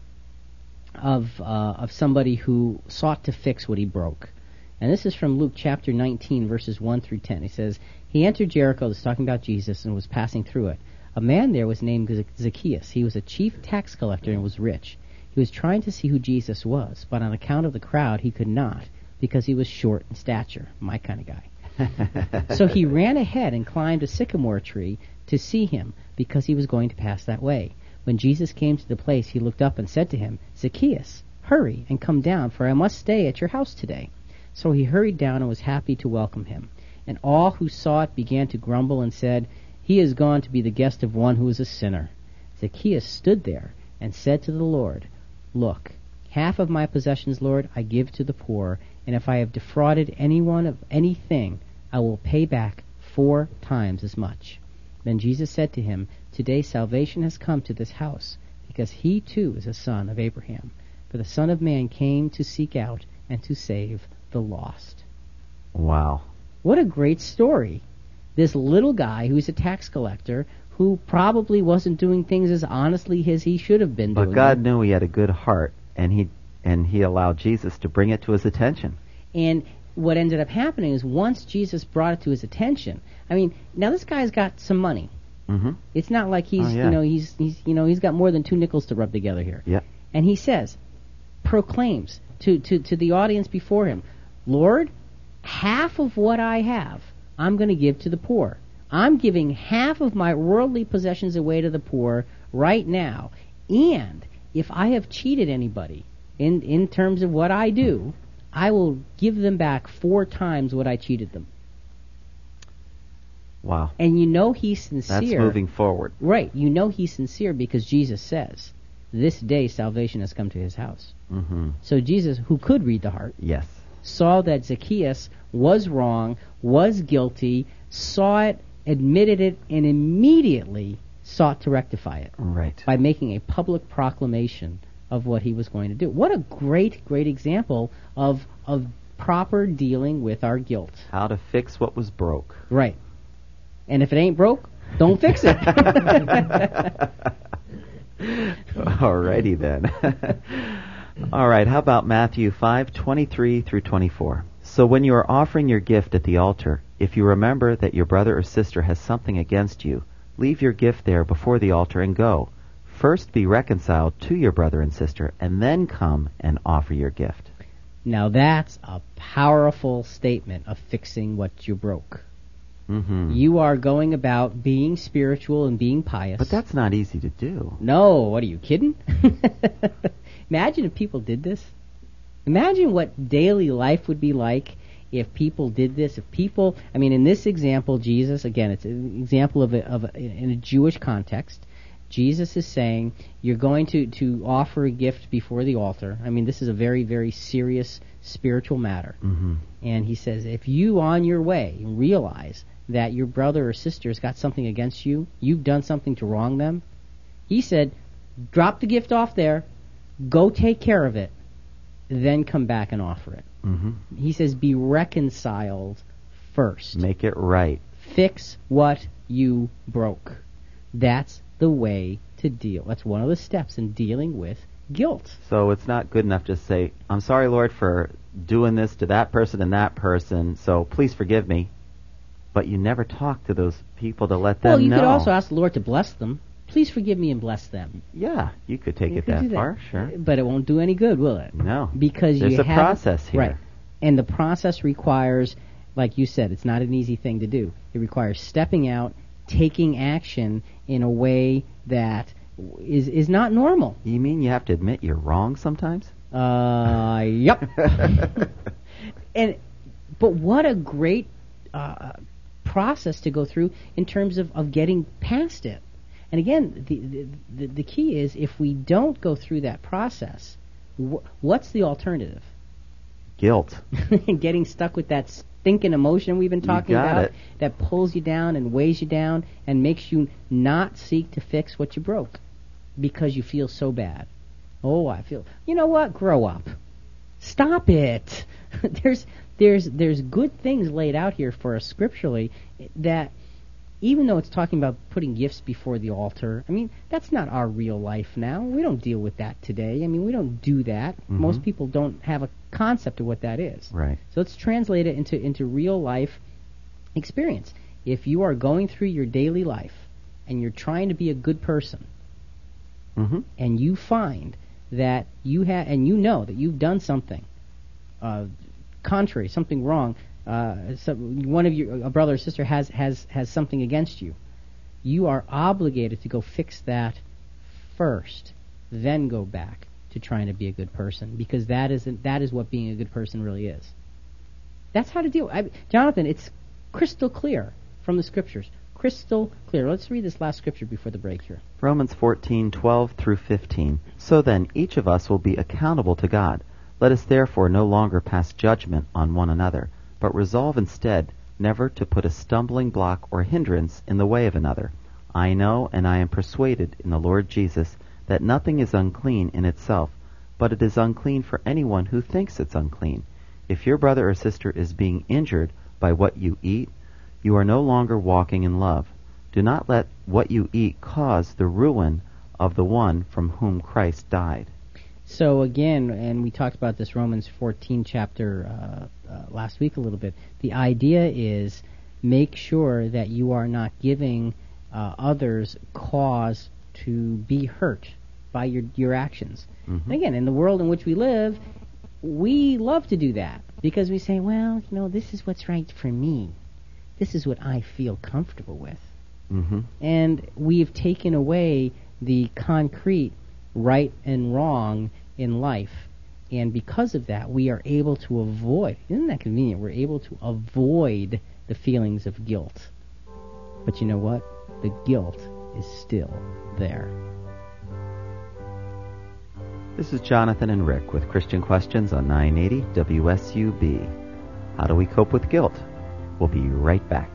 of uh, of somebody who sought to fix what he broke. And this is from Luke chapter nineteen, verses one through ten. He says, He entered Jericho, this is talking about Jesus, and was passing through it. A man there was named Zac- Zacchaeus. He was a chief tax collector and was rich. He was trying to see who Jesus was, but on account of the crowd he could not, because he was short in stature. My kind of guy. So he ran ahead and climbed a sycamore tree to see him, because he was going to pass that way. When Jesus came to the place, he looked up and said to him, Zacchaeus, hurry and come down, for I must stay at your house today. So he hurried down and was happy to welcome him. And all who saw it began to grumble and said, He is gone to be the guest of one who is a sinner. Zacchaeus stood there and said to the Lord, Look, half of my possessions, Lord, I give to the poor, and if I have defrauded anyone of anything, I will pay back four times as much. Then Jesus said to him, Today salvation has come to this house, because he too is a son of Abraham. For the Son of Man came to seek out and to save the lost. Wow. What a great story. This little guy who's a tax collector, who probably wasn't doing things as honestly as he should have been But doing. God them. knew he had a good heart, and he and he allowed Jesus to bring it to his attention. And what ended up happening is once Jesus brought it to his attention, I mean, now this guy's got some money. Mm-hmm. It's not like he's, Oh, yeah. you know, he's, he's, you know, he's got more than two nickels to rub together here. Yeah. And he says, proclaims to, to, to the audience before him, Lord, half of what I have, I'm going to give to the poor. I'm giving half of my worldly possessions away to the poor right now. And if I have cheated anybody in, in terms of what I do, I will give them back four times what I cheated them. Wow. And you know he's sincere. That's moving forward. Right. You know he's sincere because Jesus says, this day salvation has come to his house. Mm-hmm. So Jesus, who could read the heart, Yes. saw that Zacchaeus was wrong, was guilty, saw it, admitted it, and immediately sought to rectify it Right. by making a public proclamation of what he was going to do. What a great, great example of of proper dealing with our guilt. How to fix what was broke. Right. And if it ain't broke, don't fix it. Alrighty then. All right, how about Matthew five twenty-three through twenty-four? So when you are offering your gift at the altar, if you remember that your brother or sister has something against you, leave your gift there before the altar and go. First be reconciled to your brother and sister, and then come and offer your gift. Now that's a powerful statement of fixing what you broke. Mm-hmm. You are going about being spiritual and being pious. But that's not easy to do. No, what are you kidding? Imagine if people did this. Imagine what daily life would be like if people did this. If people, I mean, in this example, Jesus, again, it's an example of a, of a, in a Jewish context. Jesus is saying you're going to, to offer a gift before the altar. I mean, this is a very, very serious spiritual matter. Mm-hmm. And he says, if you on your way realize that your brother or sister has got something against you, you've done something to wrong them, he said, drop the gift off there, go take care of it, then come back and offer it. Mm-hmm. He says, be reconciled first. Make it right. Fix what you broke. That's the way to deal. That's one of the steps in dealing with guilt. So it's not good enough to say, I'm sorry, Lord, for doing this to that person and that person, so please forgive me. But you never talk to those people to let them know. Well, you could also ask the Lord to bless them. Please forgive me and bless them. Yeah, you could take You it could that, do that far, sure. But it won't do any good, will it? No. Because There's you a have process here. Right. And the process requires, like you said, it's not an easy thing to do. It requires stepping out, taking action in a way that is is not normal. You mean you have to admit you're wrong sometimes? Uh, yep. and but what a great uh, process to go through in terms of, of getting past it. And again, the, the the key is if we don't go through that process, wh- what's the alternative? Guilt. Getting stuck with that stinking emotion we've been talking You got about it. that pulls you down and weighs you down and makes you not seek to fix what you broke because you feel so bad. Oh, I feel. You know what? Grow up. Stop it. there's there's there's good things laid out here for us scripturally that, even though it's talking about putting gifts before the altar, I mean, that's not our real life now. We don't deal with that today. I mean, we don't do that. Mm-hmm. Most people don't have a concept of what that is. Right. So let's translate it into, into real life experience. If you are going through your daily life and you're trying to be a good person, Mm-hmm. and you find that you have, and you know that you've done something uh, contrary, something wrong, uh, so one of your, a brother or sister has, has, has something against you, you are obligated to go fix that first, then go back to trying to be a good person, because that is that is what being a good person really is. That's how to deal. I, Jonathan, it's crystal clear from the scriptures. Crystal clear. Let's read this last scripture before the break here. Romans fourteen, twelve through fifteen. So then, each of us will be accountable to God. Let us therefore no longer pass judgment on one another, but resolve instead never to put a stumbling block or hindrance in the way of another. I know and I am persuaded in the Lord Jesus that nothing is unclean in itself, but it is unclean for anyone who thinks it's unclean. If your brother or sister is being injured by what you eat, you are no longer walking in love. Do not let what you eat cause the ruin of the one from whom Christ died. So again, and we talked about this Romans fourteen chapter uh, uh, last week a little bit, the idea is make sure that you are not giving uh, others cause to be hurt by your your actions. Mm-hmm. And again, in the world in which we live, we love to do that because we say, well, you know, this is what's right for me. This is what I feel comfortable with. Mm-hmm. And we've taken away the concrete right and wrong in life. And because of that, we are able to avoid, isn't that convenient? We're able to avoid the feelings of guilt. But you know what? The guilt is still there. This is Jonathan and Rick with Christian Questions on nine eighty W S U B. How do we cope with guilt? We'll be right back.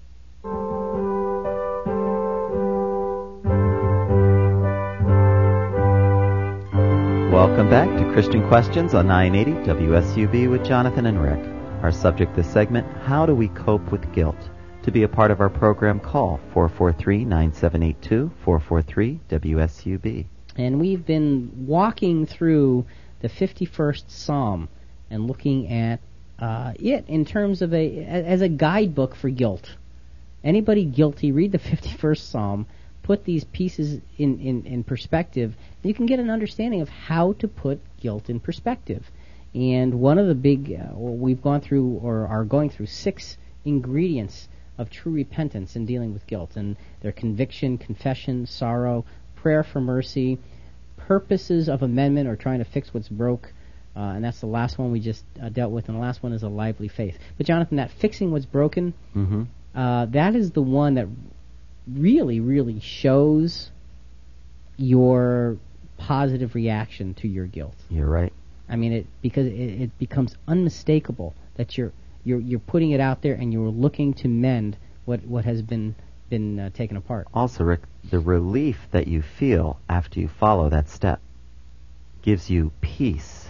Welcome back to Christian Questions on nine eighty W S U B with Jonathan and Rick. Our subject this segment, how do we cope with guilt? To be a part of our program, call four four three, nine seven eight two, four four three W S U B. And we've been walking through the fifty-first Psalm and looking at uh, it in terms of a as a guidebook for guilt. Anybody guilty, read the fifty-first Psalm, put these pieces in, in, in perspective, and you can get an understanding of how to put guilt in perspective. And one of the big, uh, well, we've gone through or are going through six ingredients of true repentance in dealing with guilt. And they're conviction, confession, sorrow, prayer for mercy, purposes of amendment or trying to fix what's broke, uh, and that's the last one we just uh, dealt with, and the last one is a lively faith. But Jonathan, that fixing what's broken, Mm-hmm. uh, that is the one that really, really shows your positive reaction to your guilt. You're right. I mean, it because it, it becomes unmistakable that you're you're you're putting it out there and you're looking to mend what what has been been uh, taken apart. Also, Rick, the relief that you feel after you follow that step gives you peace.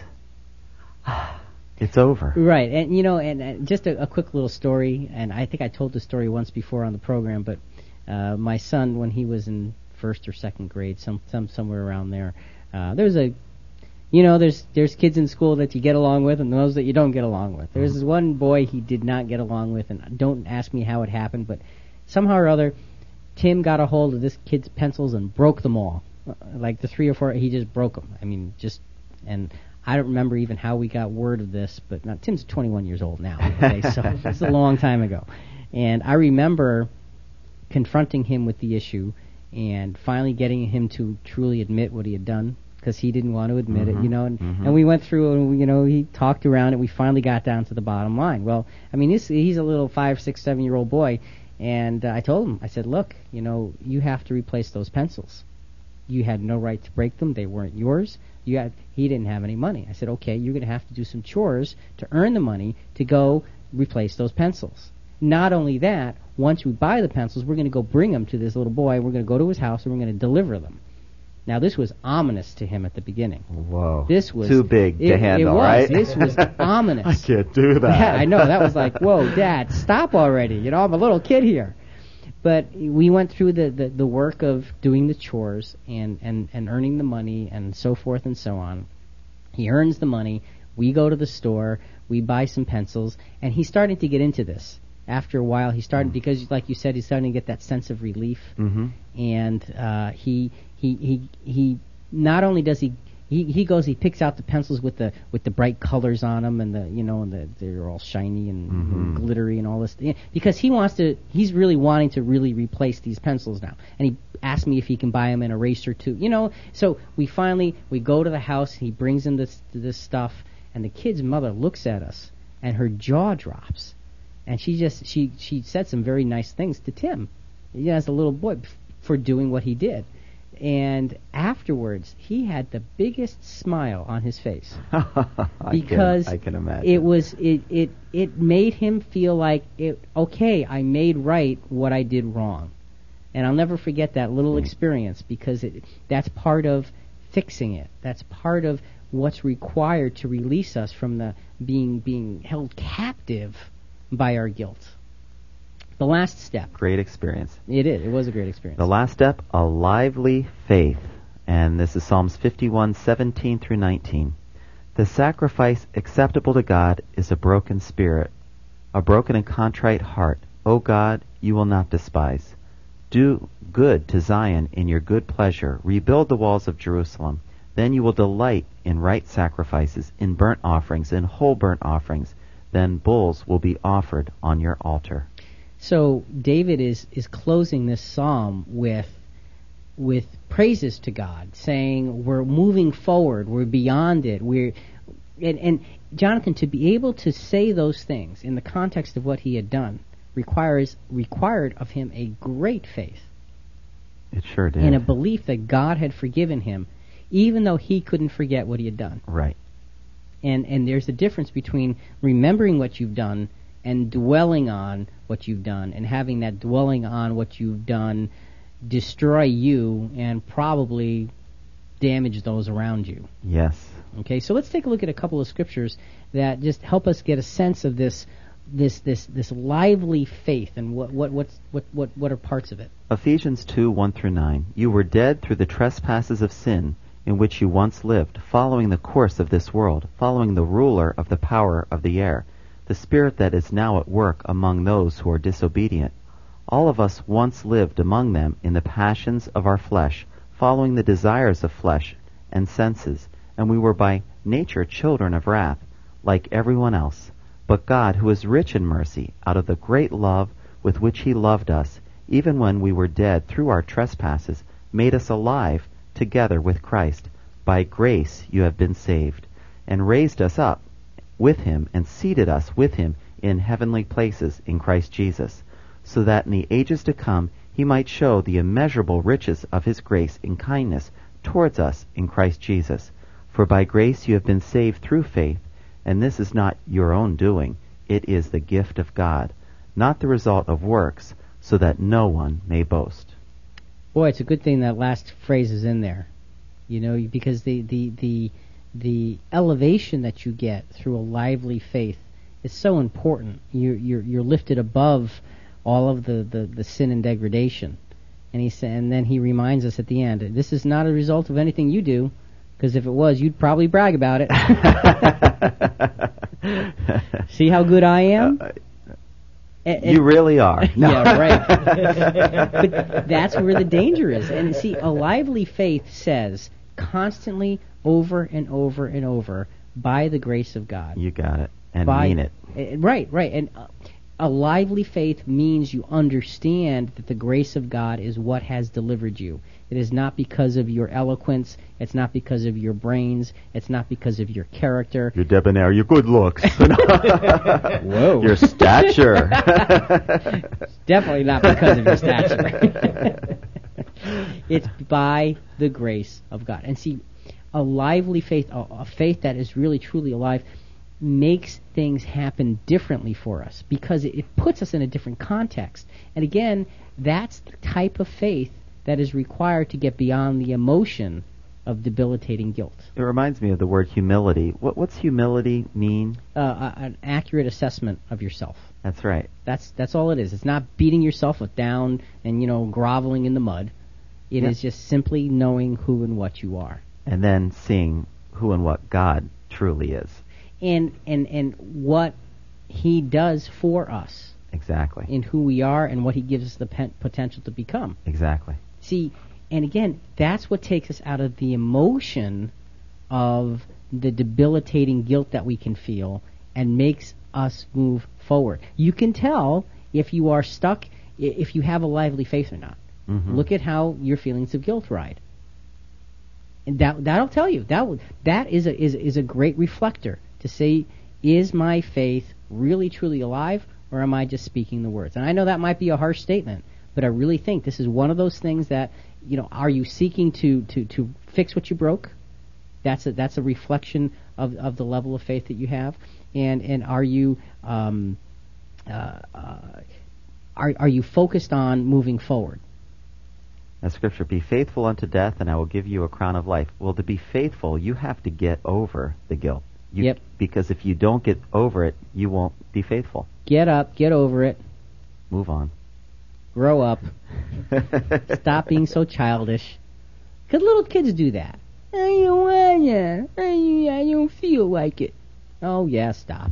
It's over. Right, and you know, and, and just a, a quick little story, and I think I told the story once before on the program, but uh, my son, when he was in first or second grade, some, some somewhere around there, uh, there's a, you know, there's there's kids in school that you get along with and those that you don't get along with. There's this one boy he did not get along with, and don't ask me how it happened, but somehow or other, Tim got a hold of this kid's pencils and broke them all. Like the three or four, he just broke them. I mean, just, and I don't remember even how we got word of this, but now, Tim's twenty-one years old now, okay, so it's a long time ago. And I remember confronting him with the issue and finally getting him to truly admit what he had done, because he didn't want to admit mm-hmm. it, you know, and, mm-hmm. and we went through and, you know, he talked around it. We finally got down to the bottom line. Well, I mean, he's, he's a little five, six, seven-year-old boy, and uh, I told him, I said, look, you know, you have to replace those pencils. You had no right to break them. They weren't yours. You had, he didn't have any money. I said, okay, you're going to have to do some chores to earn the money to go replace those pencils. Not only that, once we buy the pencils, we're going to go bring them to this little boy. We're going to go to his house, and we're going to deliver them. Now, this was ominous to him at the beginning. Whoa. This was too big it, to handle, it was. right? This was ominous. I can't do that. Yeah, I know. That was like, whoa, Dad, stop already. You know, I'm a little kid here. But we went through the, the, the work of doing the chores and, and, and earning the money and so forth and so on. He earns the money. We go to the store. We buy some pencils. And he's starting to get into this. After a while, he started, mm. because, like you said, he's starting to get that sense of relief. Mm-hmm. And uh, he, he, he, he, not only does he, he, he goes, he picks out the pencils with the with the bright colors on them, and the, you know, and the, they're all shiny and, mm-hmm. and glittery and all this, because he wants to, he's really wanting to really replace these pencils now. And he asked me if he can buy him an eraser too, you know. So we finally, we go to the house, he brings him this this stuff, and the kid's mother looks at us, and her jaw drops. And she just, she, she said some very nice things to Tim, you know, as a little boy, for doing what he did. And afterwards, he had the biggest smile on his face. Because I can, I can imagine. it was, it, it, it made him feel like, it, okay, I made right what I did wrong. And I'll never forget that little mm. experience, because it, that's part of fixing it. That's part of what's required to release us from the being being held captive by our guilt. The last step. Great experience. It is. It was a great experience. The last step, a lively faith. And this is Psalms fifty-one, seventeen through nineteen. The sacrifice acceptable to God is a broken spirit, a broken and contrite heart. O God, you will not despise. Do good to Zion in your good pleasure. Rebuild the walls of Jerusalem. Then you will delight in right sacrifices, in burnt offerings, in whole burnt offerings. Then bulls will be offered on your altar. So David is, is closing this psalm with with praises to God, saying we're moving forward, we're beyond it. We're and, and Jonathan, to be able to say those things in the context of what he had done requires required of him a great faith. It sure did. And a belief that God had forgiven him, even though he couldn't forget what he had done. Right. And and there's a difference between remembering what you've done and dwelling on what you've done, and having that dwelling on what you've done destroy you and probably damage those around you. Yes. Okay, so let's take a look at a couple of scriptures that just help us get a sense of this this this this lively faith and what what what's, what what what are parts of it. Ephesians two, one through nine. You were dead through the trespasses of sin, in which you once lived, following the course of this world, following the ruler of the power of the air, the spirit that is now at work among those who are disobedient. All of us once lived among them in the passions of our flesh, following the desires of flesh and senses, and we were by nature children of wrath, like everyone else. But God, who is rich in mercy, out of the great love with which he loved us, even when we were dead through our trespasses, made us alive together with Christ. By grace you have been saved, and raised us up with him, and seated us with him in heavenly places in Christ Jesus, so that in the ages to come he might show the immeasurable riches of his grace and kindness towards us in Christ Jesus. For by grace you have been saved through faith, and this is not your own doing, it is the gift of God, not the result of works, so that no one may boast. Boy, it's a good thing that last phrase is in there, you know, because the the the the elevation that you get through a lively faith is so important. You're you're, you're lifted above all of the, the, the sin and degradation, and he sa- and then he reminds us at the end, this is not a result of anything you do, because if it was, you'd probably brag about it. See how good I am? Uh, And- you really are. No. Yeah, right. But that's where the danger is. And see, a lively faith says constantly, over and over and over, by the grace of God. You got it. And by, mean it. Uh, right, right. And uh, a lively faith means you understand that the grace of God is what has delivered you. It is not because of your eloquence. It's not because of your brains. It's not because of your character. Your debonair, your good looks. Whoa. Your stature. Definitely not because of your stature. It's by the grace of God. And see, a lively faith, a, a faith that is really truly alive, makes things happen differently for us because it, it puts us in a different context. And again, that's the type of faith that is required to get beyond the emotion of debilitating guilt. It reminds me of the word humility. What, what's humility mean? Uh, a, an accurate assessment of yourself. That's right. That's that's all it is. It's not beating yourself down and, you know, groveling in the mud. It Yeah. is just simply knowing who and what you are. And then seeing who and what God truly is. And and and what he does for us Exactly. in who we are and what he gives us the pen- potential to become. Exactly. See, and again, that's what takes us out of the emotion of the debilitating guilt that we can feel and makes us move forward. You can tell if you are stuck, i- if you have a lively faith or not. Mm-hmm. Look at how your feelings of guilt ride. And that that'll tell you. That would that is a is is a great reflector to say, is my faith really truly alive, or am I just speaking the words? And I know that might be a harsh statement, but I really think this is one of those things that, you know, are you seeking to, to, to fix what you broke? That's a that's a reflection of, of the level of faith that you have. And and are you um, uh, uh, are are you focused on moving forward? That scripture, be faithful unto death, and I will give you a crown of life. Well, to be faithful, you have to get over the guilt. You, Yep. Because if you don't get over it, you won't be faithful. Get up, get over it, Move on. grow up, stop being so childish. Because little kids do that. I don't want ya. I, I don't feel like it. Oh, yeah, stop.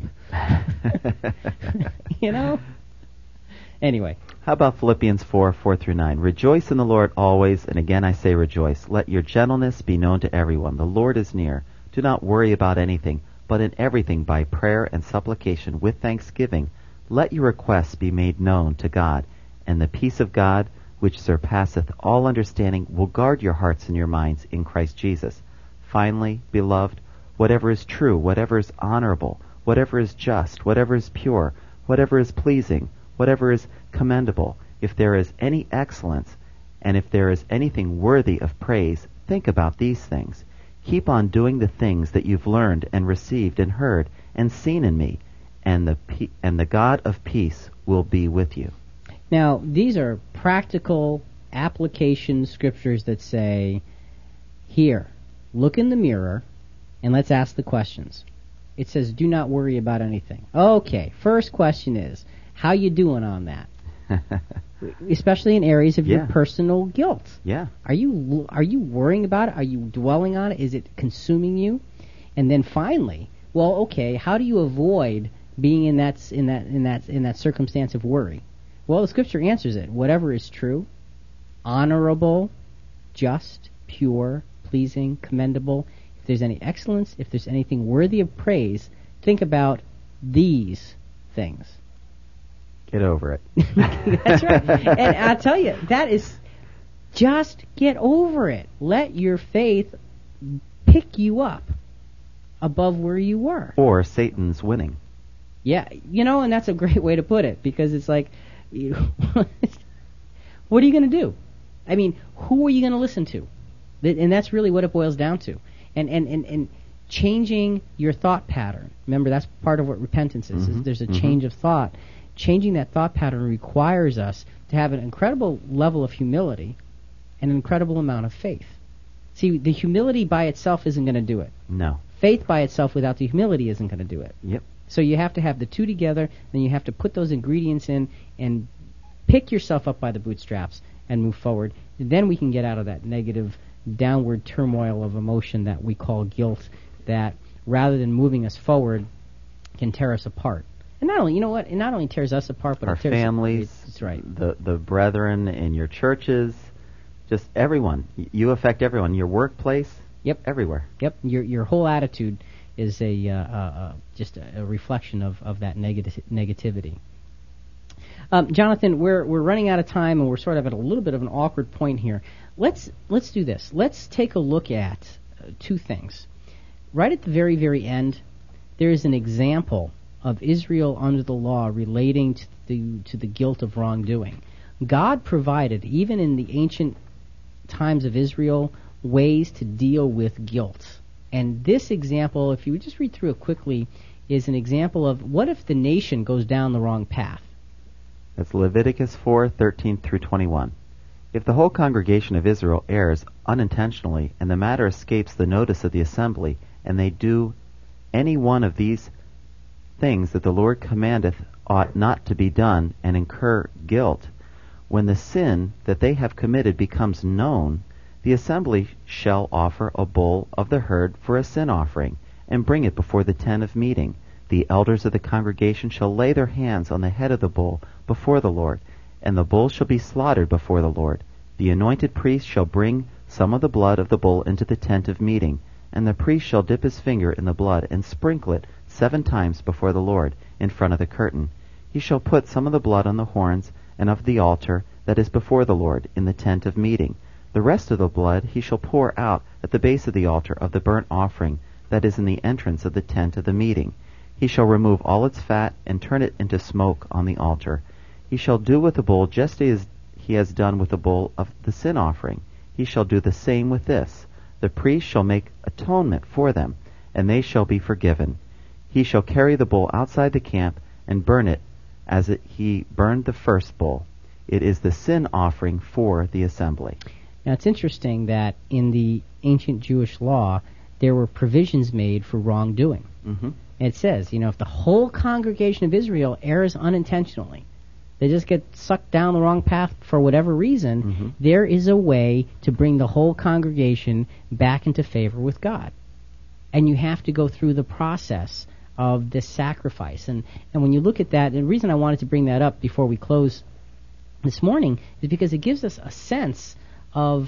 You know? Anyway. How about Philippians four, four through nine? Rejoice in the Lord always, and again I say rejoice. Let your gentleness be known to everyone. The Lord is near. Do not worry about anything, but in everything by prayer and supplication with thanksgiving, let your requests be made known to God, and the peace of God, which surpasseth all understanding, will guard your hearts and your minds in Christ Jesus. Finally, beloved, whatever is true, whatever is honorable, whatever is just, whatever is pure, whatever is pleasing, whatever is commendable, if there is any excellence, and if there is anything worthy of praise, think about these things. Keep on doing the things that you've learned and received and heard and seen in me, and the pe- and the God of peace will be with you. Now, these are practical application scriptures that say, here, look in the mirror, and let's ask the questions. It says, do not worry about anything. Okay, first question is, how you doing on that? Especially in areas of Yeah. your personal guilt. Yeah. Are you are you worrying about it? Are you dwelling on it? Is it consuming you? And then finally, well, okay, how do you avoid being in that in that in that in that circumstance of worry? Well, the scripture answers it. Whatever is true, honorable, just, pure, pleasing, commendable, if there's any excellence, if there's anything worthy of praise, think about these things. Get over it. That's right. And I'll tell you, that is, just get over it. Let your faith pick you up above where you were. Or Satan's winning. Yeah, you know, and that's a great way to put it, because it's like, you know, what are you going to do? I mean, who are you going to listen to? Th- And that's really what it boils down to. And, and, and, and changing your thought pattern. Remember, that's part of what repentance is. Mhm, is there's a mhm. change of thought. Changing that thought pattern requires us to have an incredible level of humility and an incredible amount of faith. See, the humility by itself isn't going to do it. No. Faith by itself without the humility isn't going to do it. Yep. So you have to have the two together, then you have to put those ingredients in and pick yourself up by the bootstraps and move forward. And then we can get out of that negative downward turmoil of emotion that we call guilt, that rather than moving us forward can tear us apart. And not only, you know what, it not only tears us apart, but Our it tears families, That's right. the the brethren in your churches, just everyone. Y- You affect everyone. Your workplace. Yep. Everywhere. Yep. Your your whole attitude is a uh, uh, uh, just a, a reflection of, of that negati- negativity. Um, Jonathan, we're we're running out of time, and we're sort of at a little bit of an awkward point here. Let's let's do this. Let's take a look at uh, two things. Right at the very very end, there is an example of Israel under the law relating to the to the guilt of wrongdoing. God provided, even in the ancient times of Israel, ways to deal with guilt. And this example, if you would just read through it quickly, is an example of what if the nation goes down the wrong path. That's Leviticus four thirteen through twenty-one. If the whole congregation of Israel errs unintentionally, and the matter escapes the notice of the assembly, and they do any one of these things that the Lord commandeth ought not to be done, and incur guilt, when the sin that they have committed becomes known, the assembly shall offer a bull of the herd for a sin offering, and bring it before the tent of meeting. The elders of the congregation shall lay their hands on the head of the bull before the Lord, and the bull shall be slaughtered before the Lord. The anointed priest shall bring some of the blood of the bull into the tent of meeting, and the priest shall dip his finger in the blood and sprinkle it seven times before the Lord in front of the curtain. He shall put some of the blood on the horns and of the altar that is before the Lord in the tent of meeting. The rest of the blood he shall pour out at the base of the altar of the burnt offering that is in the entrance of the tent of the meeting. He shall remove all its fat and turn it into smoke on the altar. He shall do with the bull just as he has done with the bull of the sin offering. He shall do the same with this. The priest shall make atonement for them, and they shall be forgiven. He shall carry the bull outside the camp and burn it as it, he burned the first bull. It is the sin offering for the assembly. Now, it's interesting that in the ancient Jewish law, there were provisions made for wrongdoing. Mm-hmm. And it says, you know, if the whole congregation of Israel errs unintentionally, they just get sucked down the wrong path for whatever reason, Mm-hmm. there is a way to bring the whole congregation back into favor with God. And you have to go through the process of this sacrifice. And, and when you look at that, the reason I wanted to bring that up before we close this morning is because it gives us a sense of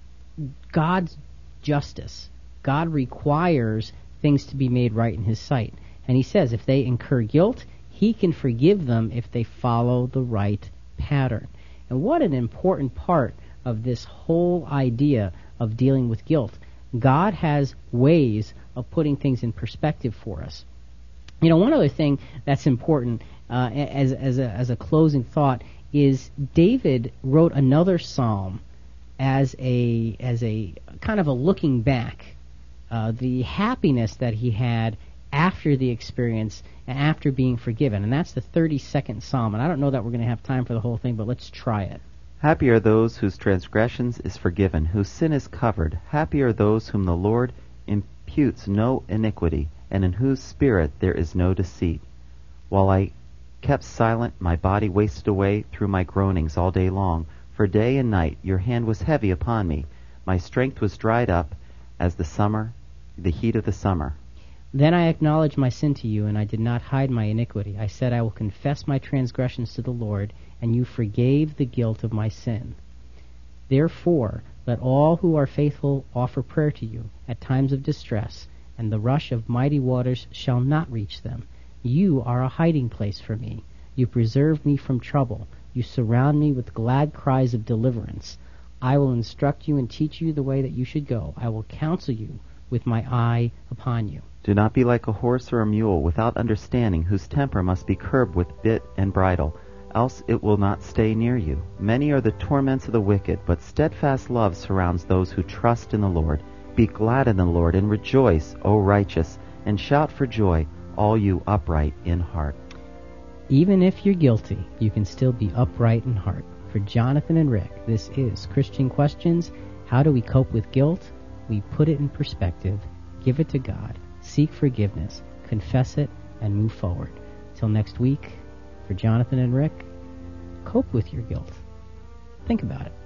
God's justice. God requires things to be made right in His sight. And He says if they incur guilt, He can forgive them if they follow the right pattern. And what an important part of this whole idea of dealing with guilt. God has ways of putting things in perspective for us. You know, one other thing that's important uh, as, as, a, as a closing thought is David wrote another psalm as a as a kind of a looking back, uh, the happiness that he had after the experience and after being forgiven. And that's the thirty-second Psalm. And I don't know that we're going to have time for the whole thing, but let's try it. Happy are those whose transgressions is forgiven, whose sin is covered. Happy are those whom the Lord imputes no iniquity, and in whose spirit there is no deceit. While I kept silent, my body wasted away through my groanings all day long. For day and night your hand was heavy upon me. My strength was dried up as the summer, the heat of the summer. Then I acknowledged my sin to you, and I did not hide my iniquity. I said, I will confess my transgressions to the Lord, and you forgave the guilt of my sin. Therefore, let all who are faithful offer prayer to you at times of distress, and the rush of mighty waters shall not reach them. You are a hiding place for me. You preserve me from trouble. You surround me with glad cries of deliverance. I will instruct you and teach you the way that you should go. I will counsel you with my eye upon you. Do not be like a horse or a mule without understanding, whose temper must be curbed with bit and bridle, else it will not stay near you. Many are the torments of the wicked, but steadfast love surrounds those who trust in the Lord. Be glad in the Lord, and rejoice, O righteous, and shout for joy, all you upright in heart. Even if you're guilty, you can still be upright in heart. For Jonathan and Rick, this is Christian Questions. How do we cope with guilt? We put it in perspective, give it to God, seek forgiveness, confess it, and move forward. Till next week, for Jonathan and Rick, cope with your guilt. Think about it.